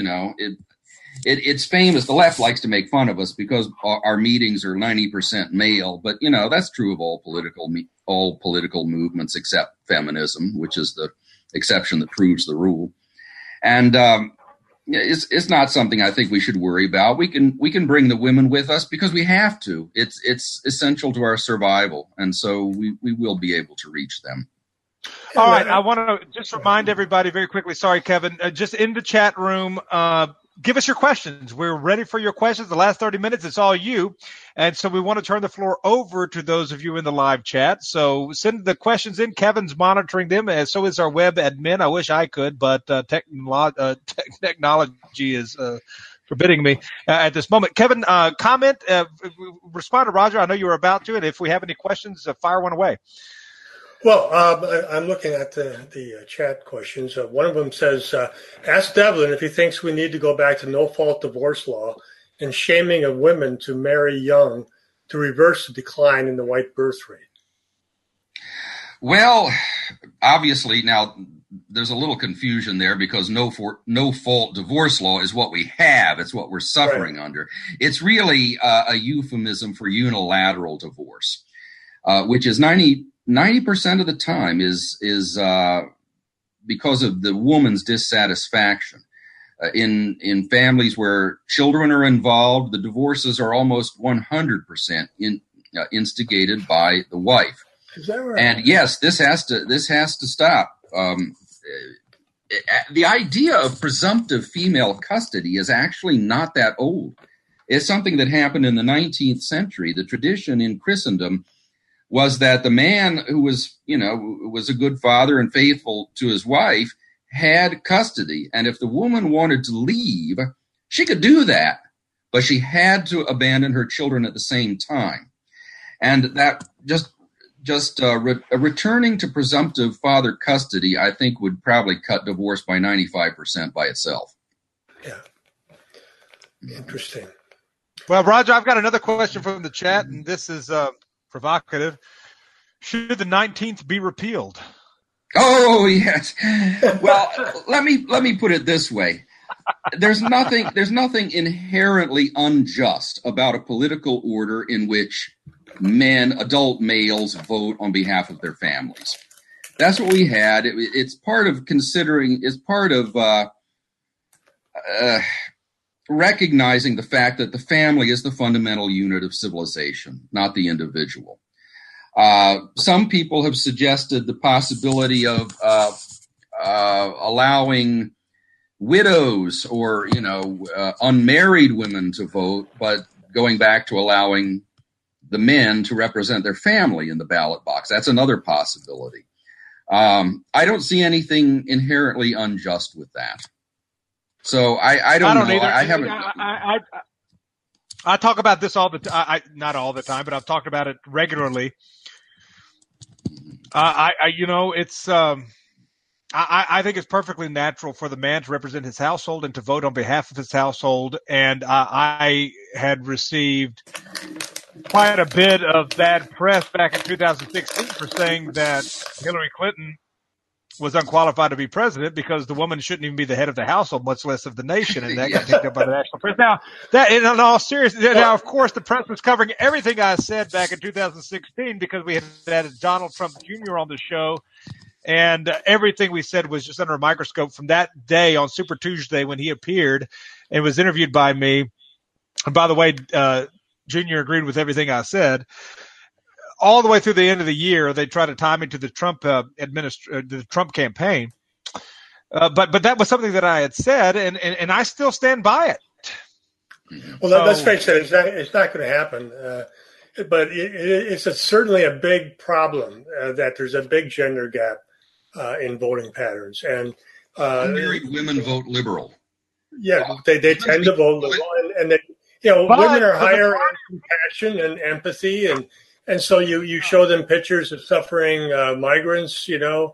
It's famous. The left likes to make fun of us because our meetings are 90% male, but that's true of all political movements except feminism, which is the exception that proves the rule. And it's not something I think we should worry about. We can bring the women with us because we have to. It's essential to our survival, and so we will be able to reach them. All right, I want to just remind everybody very quickly. Sorry, Kevin. Just in the chat room. Give us your questions. We're ready for your questions. The last 30 minutes, it's all you. And so we want to turn the floor over to those of you in the live chat. So send the questions in. Kevin's monitoring them, and so is our web admin. I wish I could, but technology is forbidding me at this moment. Kevin, comment, respond to Roger. I know you were about to, and if we have any questions, fire one away. Well, I'm looking at the chat questions. One of them says, ask Devlin if he thinks we need to go back to no-fault divorce law and shaming of women to marry young to reverse the decline in the white birth rate. Well, obviously, now there's a little confusion there because no-fault divorce law is what we have. It's what we're suffering under. It's really a euphemism for unilateral divorce, which is 90% of the time is because of the woman's dissatisfaction. In families where children are involved, the divorces are almost 100% instigated by the wife. Is that right? And yes, this has to stop. The idea of presumptive female custody is actually not that old. It's something that happened in the 19th century. The tradition in Christendom was that the man who was a good father and faithful to his wife had custody. And if the woman wanted to leave, she could do that, but she had to abandon her children at the same time. And that returning to presumptive father custody, I think, would probably cut divorce by 95% by itself. Yeah. Interesting. Well, Roger, I've got another question from the chat, and this is provocative. Should the 19th be repealed? Oh, yes. Well, let me put it this way. There's nothing inherently unjust about a political order in which adult males vote on behalf of their families. That's what we had. It's part of considering. It's part of recognizing the fact that the family is the fundamental unit of civilization, not the individual. Some people have suggested the possibility of allowing widows or unmarried women to vote, but going back to allowing the men to represent their family in the ballot box. That's another possibility. I don't see anything inherently unjust with that. So I don't know. Either. I haven't. I talk about this all the time. Not all the time, but I've talked about it regularly. I think it's perfectly natural for the man to represent his household and to vote on behalf of his household. And I had received quite a bit of bad press back in 2016 for saying that Hillary Clinton was unqualified to be president because the woman shouldn't even be the head of the household, much less of the nation. And that got picked up by the national press. Now, that in all seriousness, now, of course, the press was covering everything I said back in 2016 because we had Donald Trump Jr. on the show. And everything we said was just under a microscope from that day on Super Tuesday when he appeared and was interviewed by me. And by the way, Junior agreed with everything I said. All the way through the end of the year, they tried to tie me to the Trump the Trump campaign. But that was something that I had said, and I still stand by it. Well, let's face it, it's not going to happen. But it's certainly a big problem that there's a big gender gap in voting patterns. And unmarried women vote liberal. Yeah, they tend to vote liberal, and they, women are higher in compassion and empathy, and so you show them pictures of suffering migrants,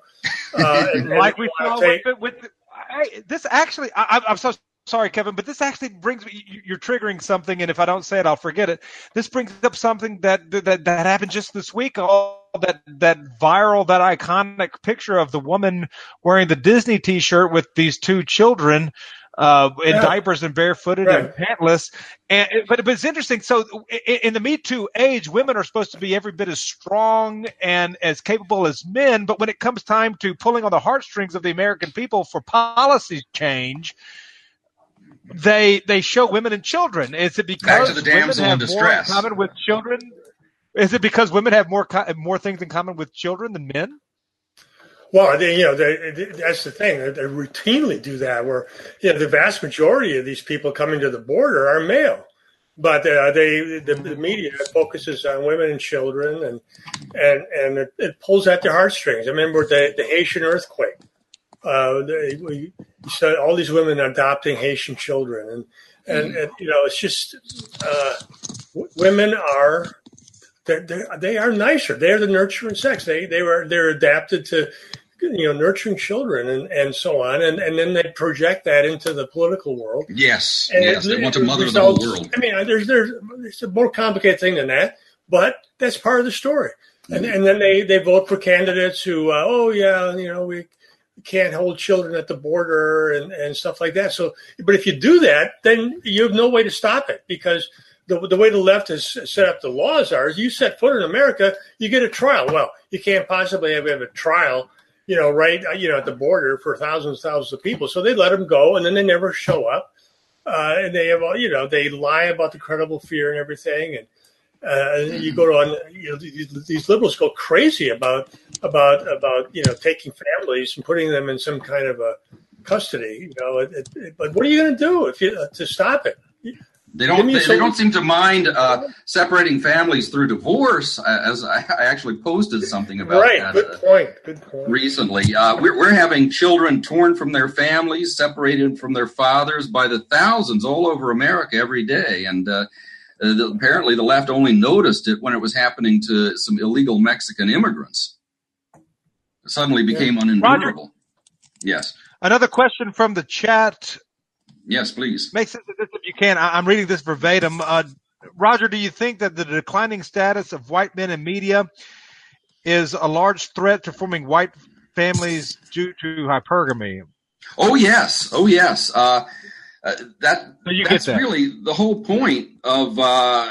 like we saw this. Actually, I'm so sorry, Kevin, but this actually brings me. You're triggering something, and if I don't say it, I'll forget it. This brings up something that happened just this week. That viral, that iconic picture of the woman wearing the Disney T-shirt with these two children. In diapers and barefooted and pantless. But it's interesting. So in the Me Too age, women are supposed to be every bit as strong and as capable as men. But when it comes time to pulling on the heartstrings of the American people for policy change, they show women and children. Is it because women have more in common with children? Is it because women have more things in common with children than men? Well, that's the thing. They routinely do that where, the vast majority of these people coming to the border are male. But the media focuses on women and children, and it pulls at their heartstrings. I remember the Haitian earthquake. We saw all these women adopting Haitian children. And it's just women are they are nicer. They are the nurturing sex. They're adapted to nurturing children and so on, and then they project that into the political world. Yes, they want to mother the whole world. I mean, there's a more complicated thing than that, but that's part of the story. And then they vote for candidates who, we can't hold children at the border and stuff like that. So, but if you do that, then you have no way to stop it because the way the left has set up the laws are, you set foot in America, you get a trial. Well, you can't possibly have a trial, at the border for thousands of people. So they let them go, and then they never show up. And they have, they lie about the credible fear and everything. And you go on, these liberals go crazy about taking families and putting them in some kind of a custody. But what are you going to do to stop it? They don't seem to mind separating families through divorce, as I actually posted something about that. Good point. Recently. We're having children torn from their families, separated from their fathers by the thousands all over America every day. And apparently the left only noticed it when it was happening to some illegal Mexican immigrants. It suddenly became unendurable. Roger. Yes. Another question from the chat. Yes, please. Make sense of this if you can. I'm reading this verbatim. Roger, do you think that the declining status of white men in media is a large threat to forming white families due to hypergamy? Oh, yes. That's really the whole point of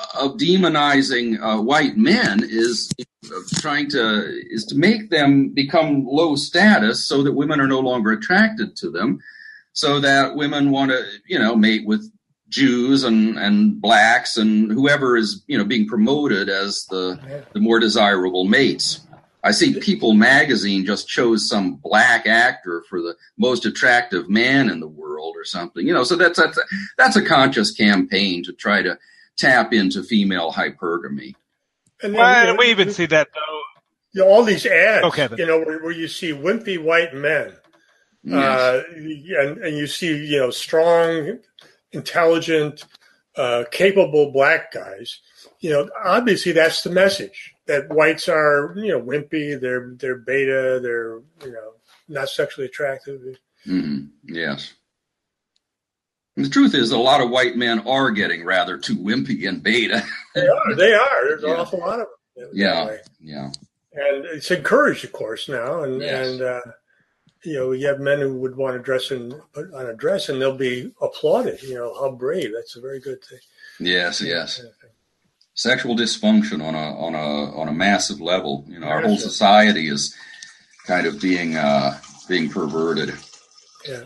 of demonizing white men is to make them become low status, so that women are no longer attracted to them, so that women want to mate with Jews and blacks and whoever is being promoted as the more desirable mates. I see People magazine just chose some black actor for the most attractive man in the world or something. So that's a conscious campaign to try to tap into female hypergamy. And then, we even see that though. All these ads, where you see wimpy white men, Yes. and you see strong, intelligent, capable black guys. Obviously that's the message, that whites are wimpy, they're beta, they're not sexually attractive. Mm-hmm. Yes. And the truth is, a lot of white men are getting rather too wimpy and beta. They are. There's an awful lot of them. Yeah. And it's encouraged, of course, now. And you have men who would want to dress on a dress, and they'll be applauded. How brave! That's a very good thing. Yes. Sexual dysfunction on a massive level. Our whole society is kind of being perverted. Yeah.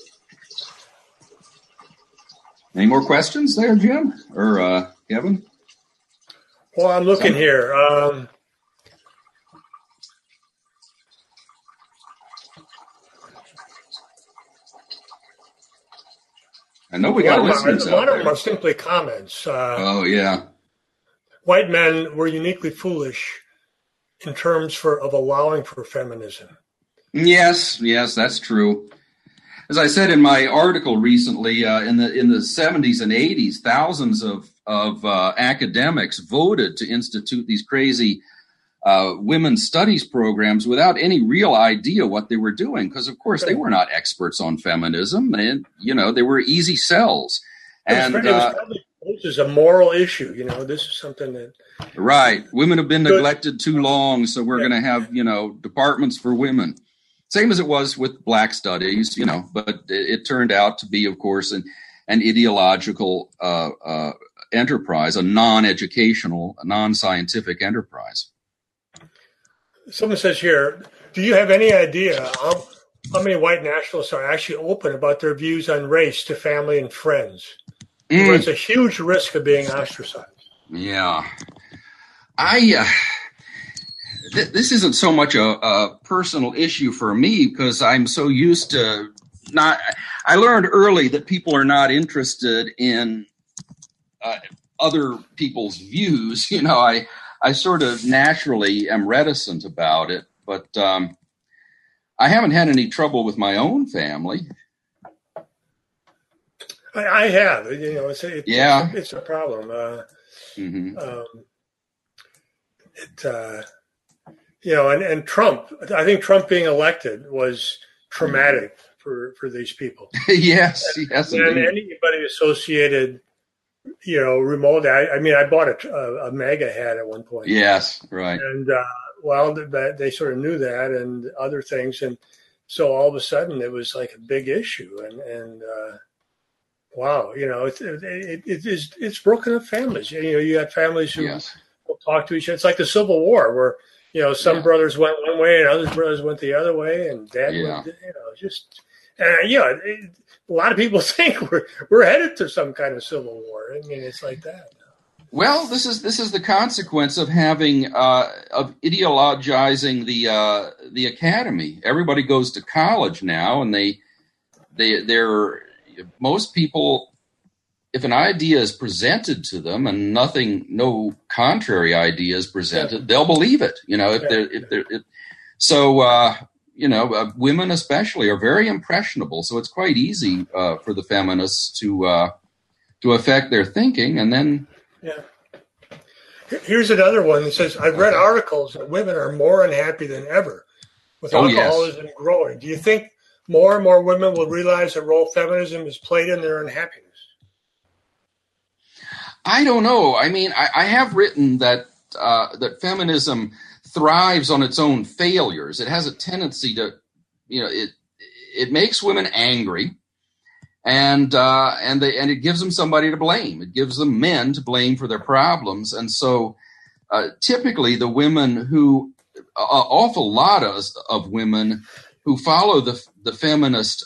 Any more questions there, Jim or Kevin? Well, I'm looking here. I know we got listeners out there. One of them are simply comments. Oh, yeah. White men were uniquely foolish in terms of allowing for feminism. Yes, that's true. As I said in my article recently, in the 70s and 80s, thousands of academics voted to institute these crazy women's studies programs without any real idea what they were doing, because of course they were not experts on feminism, and they were easy sells. And this is a moral issue. This is something that right. Women have been neglected too long, so we're going to have departments for women. Same as it was with black studies, but it turned out to be, of course, an ideological enterprise, a non-educational, a non-scientific enterprise. Someone says here, do you have any idea how many white nationalists are actually open about their views on race to family and friends? It's a huge risk of being ostracized. Yeah. This isn't so much a personal issue for me, because I'm so used to I learned early that people are not interested in other people's views. I sort of naturally am reticent about it, but I haven't had any trouble with my own family. I have. It's a problem. And Trump, I think Trump being elected was traumatic for these people. Yes, and indeed. Anybody associated, remotely. I bought a MAGA hat at one point. Yes, right. And they sort of knew that and other things, and so all of a sudden it was like a big issue, and wow, it's broken up families. You had families who will talk to each other. It's like the Civil War, where some brothers went one way and other brothers went the other way, and Dad went, a lot of people think we're headed to some kind of civil war. It's like that. Well, this is the consequence of having of ideologizing the academy. Everybody goes to college now, and they're most people. If an idea is presented to them and no contrary idea is presented, they'll believe it. Women especially are very impressionable, so it's quite easy for the feminists to affect their thinking, and then. Yeah. Here's another one that says, I've read articles that women are more unhappy than ever with alcoholism growing. Do you think more and more women will realize the role feminism has played in their unhappiness? I don't know. I have written that feminism thrives on its own failures. It has a tendency to, it makes women angry. and it gives them somebody to blame. It gives them men to blame for their problems, and so typically the women who, an awful lot of women who follow the feminist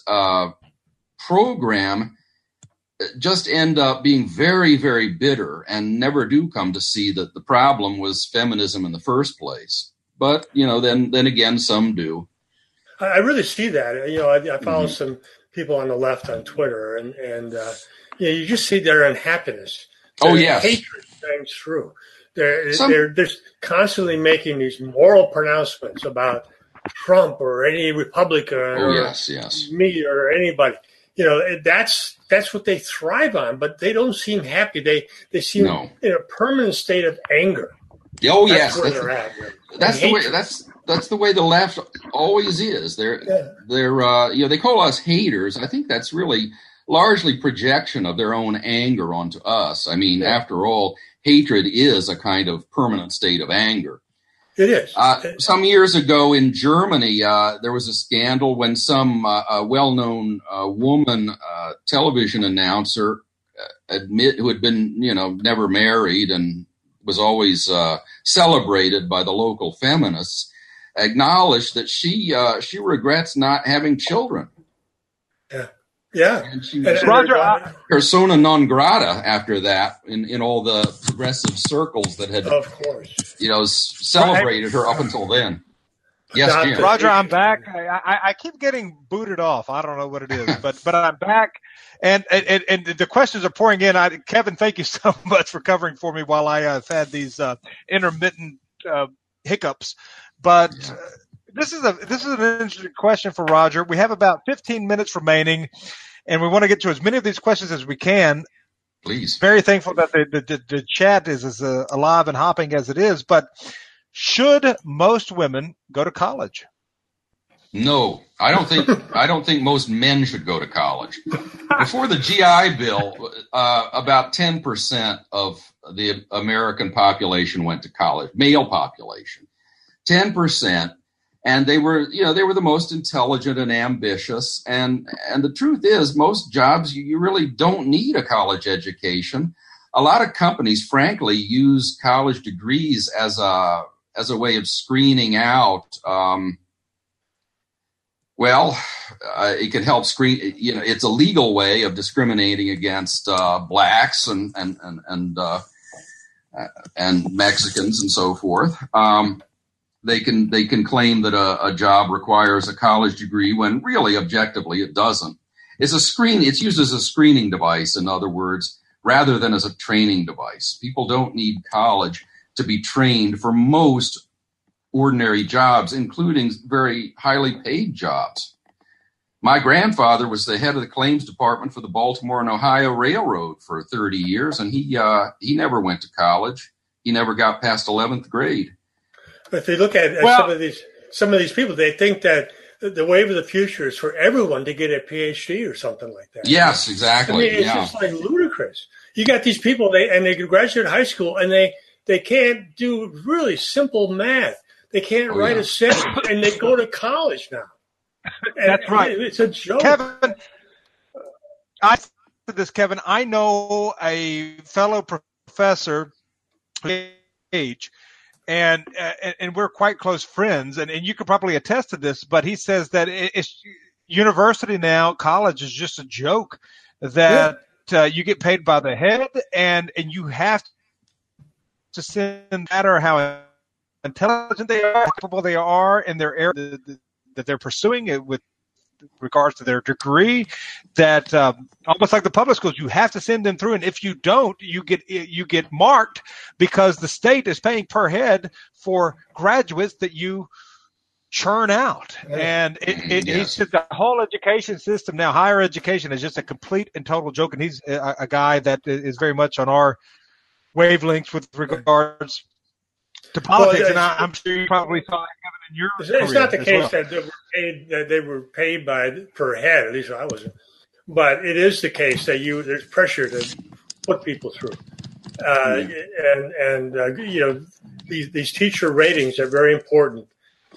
program just end up being very, very bitter and never do come to see that the problem was feminism in the first place. But, then again, some do. I really see that. I follow some people on the left on Twitter, and you just see their unhappiness. Oh, yes. Hatred shines through. They're just constantly making these moral pronouncements about Trump or any Republican or me or anybody. That's what they thrive on, but they don't seem happy. They seem in a permanent state of anger. Oh, yes. That's where they're at. That's the way. That's the way the left always is. They're they call us haters. I think that's really largely projection of their own anger onto us. I mean, after all, hatred is a kind of permanent state of anger. It is. Some years ago in Germany, there was a scandal when some well-known woman television announcer who had been, never married and was always celebrated by the local feminists, acknowledged that she regrets not having children. Yeah. And she was persona non grata after that in all the progressive circles that had, of course, celebrated her up until then. Yes, Jim. Roger, I'm back. I keep getting booted off. I don't know what it is, but I'm back. And the questions are pouring in. Kevin, thank you so much for covering for me while I have had these intermittent hiccups. But this is an interesting question for Roger. We have about 15 minutes remaining, and we want to get to as many of these questions as we can. Please. Very thankful that the chat is as alive and hopping as it is. But should most women go to college? No, I don't think most men should go to college. Before the GI Bill, about 10% of the American population went to college, male population, 10%. And they were the most intelligent and ambitious. And the truth is, most jobs, you really don't need a college education. A lot of companies, frankly, use college degrees as a way of screening out. It can help screen. It's a legal way of discriminating against blacks and Mexicans and so forth. They can claim that a job requires a college degree when really, objectively, it doesn't. It's used as a screening device, in other words, rather than as a training device. People don't need college to be trained for most ordinary jobs, including very highly paid jobs. My grandfather was the head of the claims department for the Baltimore and Ohio Railroad for 30 years, and he never went to college. He never got past 11th grade. If you look at some of these people, they think that the wave of the future is for everyone to get a PhD or something like that. Yes, exactly. It's just like ludicrous. You got these people, they graduate high school and they can't do really simple math. They can't write a sentence, and they go to college now. That's right. It's a joke. Kevin, I know a fellow professor age. And we're quite close friends, and you could probably attest to this, but he says that it's university now, college is just a joke, that you get paid by the head, and you have to send, no matter how intelligent they are, how capable they are in their area that they're pursuing it with regards to their degree, that almost like the public schools, you have to send them through, and if you don't, you get marked because the state is paying per head for graduates that you churn out. And he said the whole education system now, higher education, is just a complete and total joke, and he's a guy that is very much on our wavelengths with regards to politics. And I'm sure you probably saw that, Kevin, in your career. It's not the case that they were paid per head. At least I wasn't. But it is the case that there's pressure to put people through. These teacher ratings are very important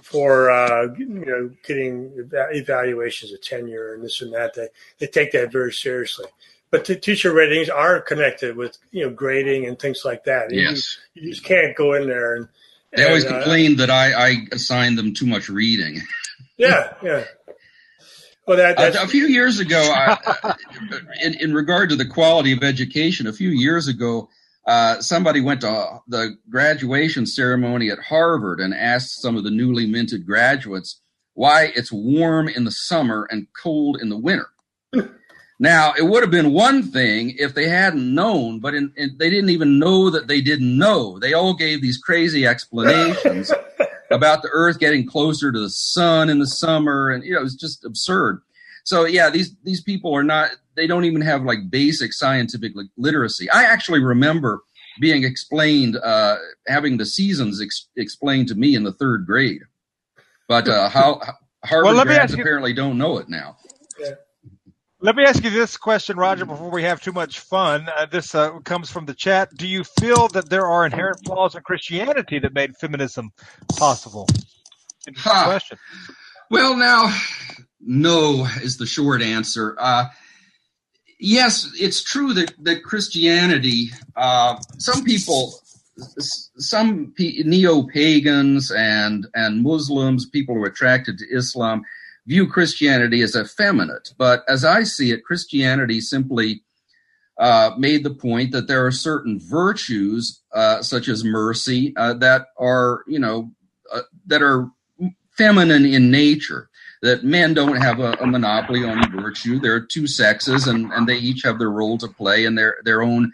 for getting evaluations of tenure and this and that. They take that very seriously. But the teacher ratings are connected with grading and things like that. Yes, you just can't go in there and. They always complained that I assigned them too much reading. Yeah. Well, that's a few years ago, in regard to the quality of education, a few years ago, somebody went to the graduation ceremony at Harvard and asked some of the newly minted graduates why it's warm in the summer and cold in the winter. Now, it would have been one thing if they hadn't known, but they didn't even know that they didn't know. They all gave these crazy explanations about the Earth getting closer to the sun in the summer, and it was just absurd. So, yeah, these people are not. They don't even have like basic scientific literacy. I actually remember being explained, having the seasons explained to me in the third grade, but how Harvard grads apparently don't know it now. Yeah. Let me ask you this question, Roger, before we have too much fun. This comes from the chat. Do you feel that there are inherent flaws in Christianity that made feminism possible? Interesting question. Well, now, no is the short answer. Yes, it's true that Christianity, some neo-pagans and Muslims, people who are attracted to Islam, view Christianity as effeminate. But as I see it, Christianity simply made the point that there are certain virtues, such as mercy, that are feminine in nature, that men don't have a monopoly on virtue. There are two sexes, and they each have their role to play and their own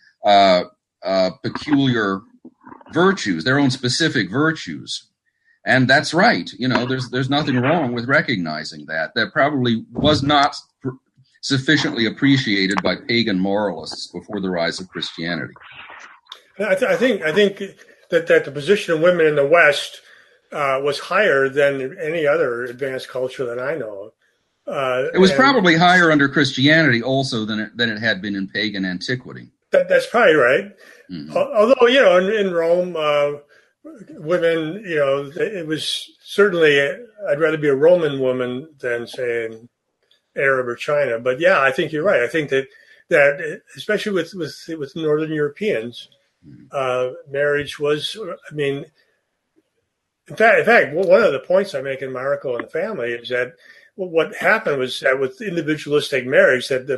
peculiar virtues, their own specific virtues. And that's right. There's nothing wrong with recognizing that. That probably was not sufficiently appreciated by pagan moralists before the rise of Christianity. I think that the position of women in the West was higher than any other advanced culture that I know of. It was probably higher under Christianity also than it had been in pagan antiquity. That's probably right. Mm-hmm. Although, in Rome, women, it was certainly, I'd rather be a Roman woman than, say, an Arab or China. But yeah, I think you're right. I think that especially with Northern Europeans, marriage was, in fact, one of the points I make in my article in the family is that what happened was that with individualistic marriage, that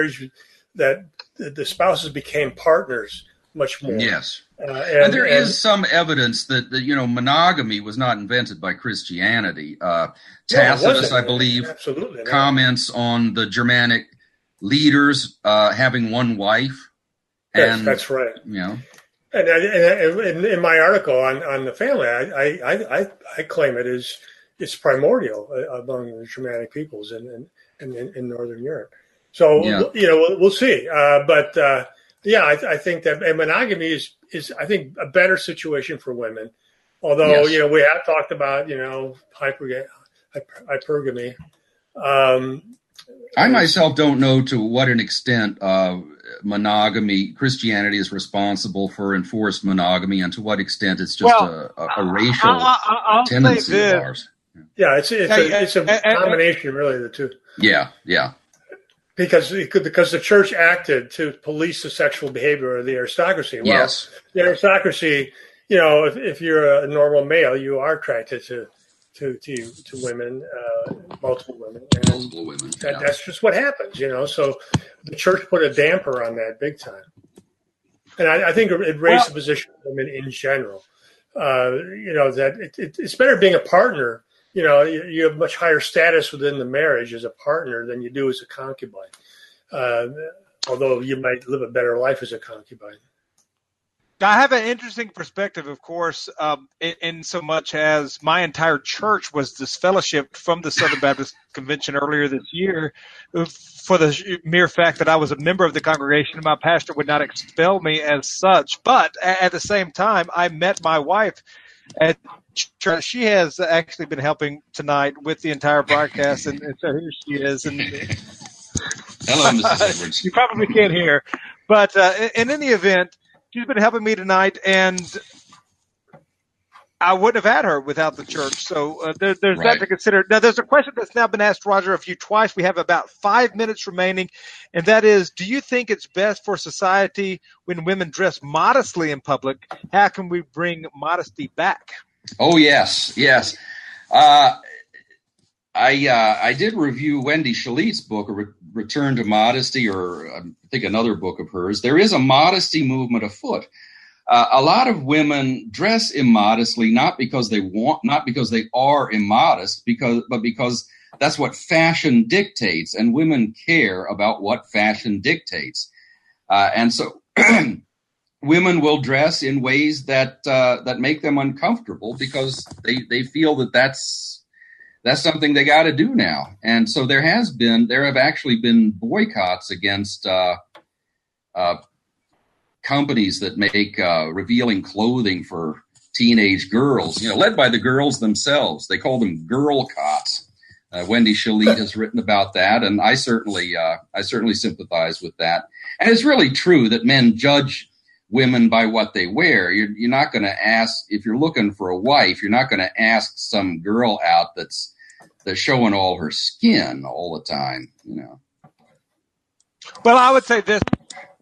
the spouses became partners much more. Yes. And there is some evidence that monogamy was not invented by Christianity. Tacitus, I believe, comments on the Germanic leaders having one wife. That's right. And in my article on the family, I claim it's primordial among the Germanic peoples in Northern Europe. So we'll see. I think that monogamy is I think a better situation for women. Although we have talked about hypergamy. I myself don't know to what an extent monogamy, Christianity is responsible for enforced monogamy, and to what extent it's just a racial I'll tendency of ours. Yeah, it's a combination, really, of the two. Yeah. Because the church acted to police the sexual behavior of the aristocracy. Well, yes. The aristocracy, if you're a normal male, you are attracted to women, multiple women. And that's just what happens, So the church put a damper on that big time. And I think it raised the position of women in general. That it's better being a partner. You have much higher status within the marriage as a partner than you do as a concubine. Although you might live a better life as a concubine. I have an interesting perspective, of course, in so much as my entire church was disfellowshipped from the Southern Baptist Convention earlier this year for the mere fact that I was a member of the congregation and my pastor would not expel me as such. But at the same time, I met my wife at church. She has actually been helping tonight with the entire broadcast, and so here she is. And hello, Mrs. Edwards. You probably can't hear. But in any event, she's been helping me tonight, and I wouldn't have had her without the church. So there's Right. that to consider. Now, there's a question that's now been asked, Roger, of you twice. We have about 5 minutes remaining, and that is, do you think it's best for society when women dress modestly in public? How can we bring modesty back? Oh, yes. I did review Wendy Shalit's book, Return to Modesty, or I think another book of hers. There is a modesty movement afoot. A lot of women dress immodestly, not because they are immodest, but because that's what fashion dictates, and women care about what fashion dictates. And so women will dress in ways that make them uncomfortable because they feel that that's something they got to do now. And so there have actually been boycotts against companies that make revealing clothing for teenage girls, led by the girls themselves. They call them girl cots. Wendy Shalit has written about that, and I certainly sympathize with that. And it's really true that men judge women by what they wear. You're not going to ask, if you're looking for a wife, you're not going to ask some girl out that's showing all her skin all the time, Well, I would say this.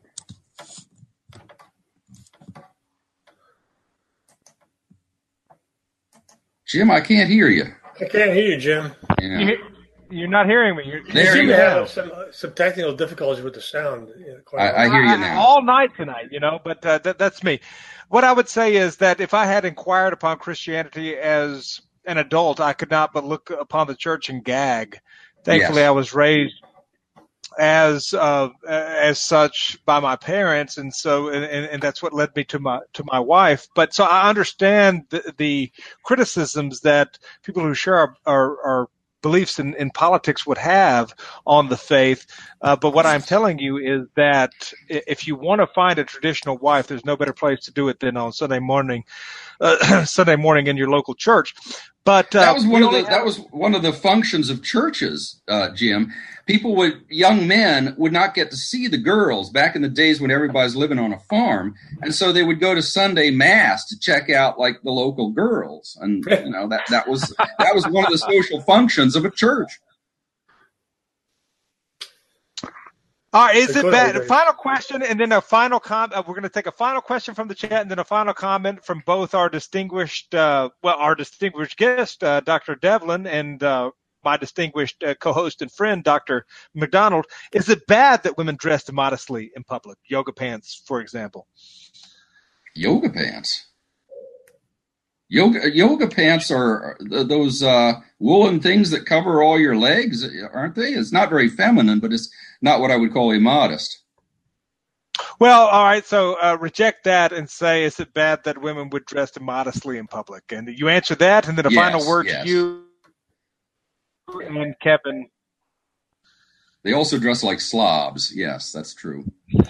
Jim, I can't hear you. I can't hear you, Jim. Yeah. You're not hearing me. You seem to have some technical difficulties with the sound. I hear you now. All night tonight, but that's me. What I would say is that if I had inquired upon Christianity as an adult, I could not but look upon the church and gag. Thankfully, Yes. I was raised as such by my parents, and so and that's what led me to my wife. But so I understand the criticisms that people who share our beliefs in politics would have on the faith. But what I'm telling you is that if you want to find a traditional wife, there's no better place to do it than on Sunday morning in your local church. But that was one of the functions of churches, Jim. Young men would not get to see the girls back in the days when everybody's living on a farm, and so they would go to Sunday mass to check out like the local girls, and that was one of the social functions of a church. All right, is it bad? Final question, and then a final comment. We're going to take a final question from the chat, and then a final comment from both our distinguished guest, Dr. Devlin, and my distinguished co-host and friend, Dr. McDonald. Is it bad that women dress immodestly in public? Yoga pants, for example. Yoga pants. Yoga pants are those woolen things that cover all your legs, aren't they? It's not very feminine, but it's not what I would call immodest. Well, all right. So reject that and say, is it bad that women would dress immodestly in public? And you answer that, and then a final word to you and Kevin. They also dress like slobs. Yes, that's true.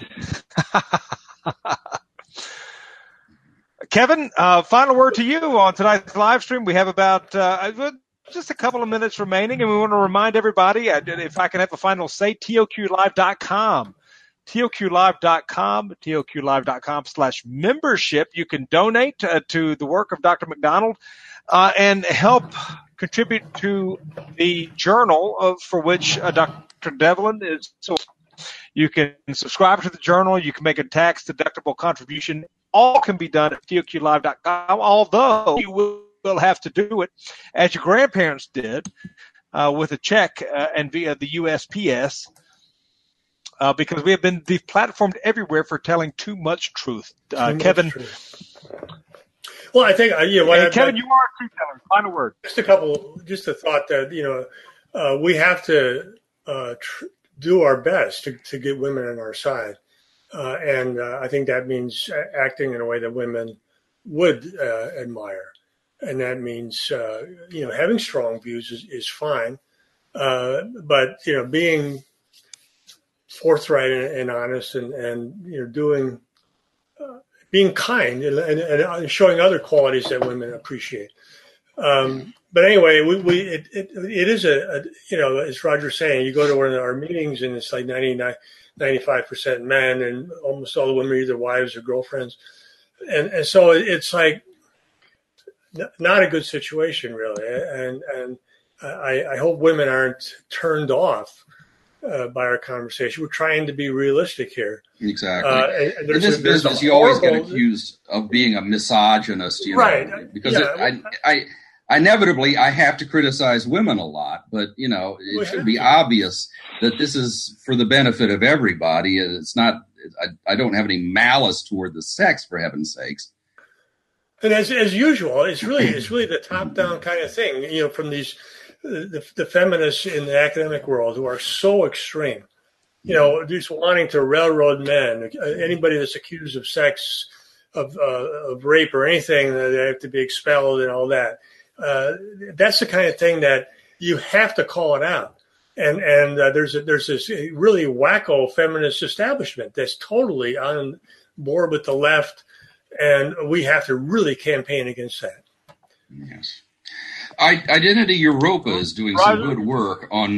Kevin, final word to you on tonight's live stream. We have about just a couple of minutes remaining, and we want to remind everybody, if I can have a final say, TOQLive.com. TOQLive.com, TOQLive.com/membership. You can donate to the work of Dr. McDonald and help contribute to the journal for which Dr. Devlin is. So you can subscribe to the journal. You can make a tax-deductible contribution. All can be done at TOQLive.com, although you will have to do it as your grandparents did with a check and via the USPS because we have been deplatformed everywhere for telling too much truth. Kevin. Well, I think, Kevin, you are a truth teller. Final word. Just a thought that, we have to do our best to get women on our side. And I think that means acting in a way that women would admire. And that means, having strong views is fine. But, being forthright and honest and being kind and showing other qualities that women appreciate. But anyway, it is as Roger's saying, you go to one of our meetings and it's like 95% men, and almost all the women are either wives or girlfriends. And so it's like, not a good situation, really. And I hope women aren't turned off by our conversation. We're trying to be realistic here. Exactly. In this business, you always get accused of being a misogynist, right? Because I inevitably I have to criticize women a lot, but it should be obvious that this is for the benefit of everybody. It's not. I don't have any malice toward the sex, for heaven's sakes. And as usual, it's really the top down kind of thing. From these the feminists in the academic world who are so extreme. Just wanting to railroad men. Anybody that's accused of sex, of rape or anything, they have to be expelled and all that. That's the kind of thing that you have to call it out. And there's this really wacko feminist establishment that's totally on board with the left, and we have to really campaign against that. Yes. Identity Europa is doing some good work on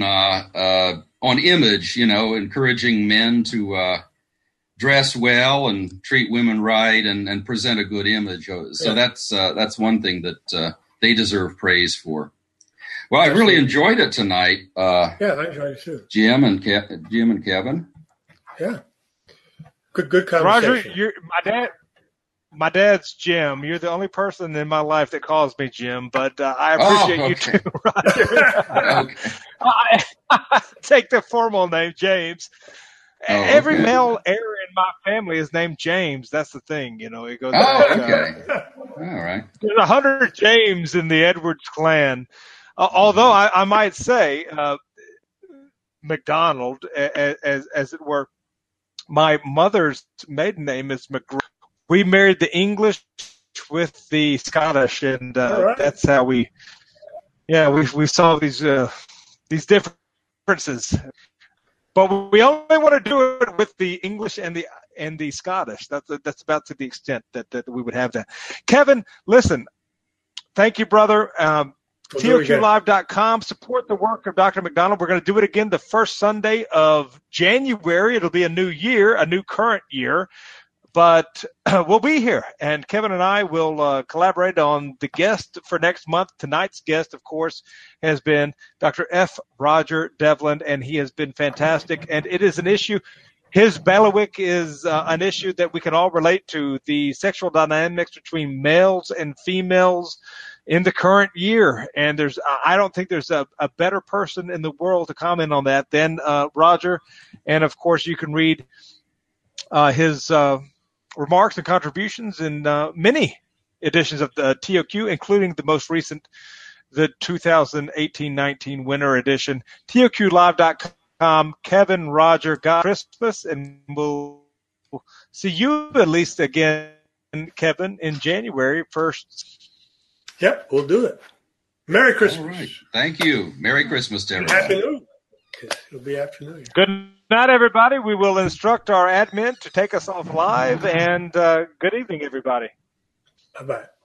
image, encouraging men to dress well and treat women right and present a good image. So that's one thing that they deserve praise for. Well, I really enjoyed it tonight. I enjoyed it too. Jim and Kevin. Yeah, good conversation. Roger, my dad's Jim. You're the only person in my life that calls me Jim, but I appreciate you too, Roger. Okay. I take the formal name, James. Every male heir in my family is named James. That's the thing, It goes. Okay. All right. There's 100 James in the Edwards clan. Although I might say, McDonald, as it were, my mother's maiden name is McGraw. We married the English with the Scottish, and that's how we saw these differences. But we only want to do it with the English and the Scottish. That's about to the extent that we would have that. Kevin, listen, thank you, brother. TOQLive.com. Support the work of Dr. McDonald. We're going to do it again the first Sunday of January. It'll be a new year, a new current year. But we'll be here, and Kevin and I will collaborate on the guest for next month. Tonight's guest, of course, has been Dr. F. Roger Devlin, and he has been fantastic. And it is an issue. His bailiwick is an issue that we can all relate to, the sexual dynamics between males and females in the current year. And I don't think there's a better person in the world to comment on that than Roger. And, of course, you can read his remarks and contributions in many editions of the TOQ, including the most recent, the 2018-19 winter edition. TOQLive.com. Kevin, Roger, God Christmas, and we'll see you at least again, Kevin, in January 1st. Yep, we'll do it. Merry Christmas. All right. Thank you. Merry Christmas to everyone. Happy New Year. It'll be Happy New Year. Good night, everybody. We will instruct our admin to take us off live, and good evening, everybody. Bye-bye.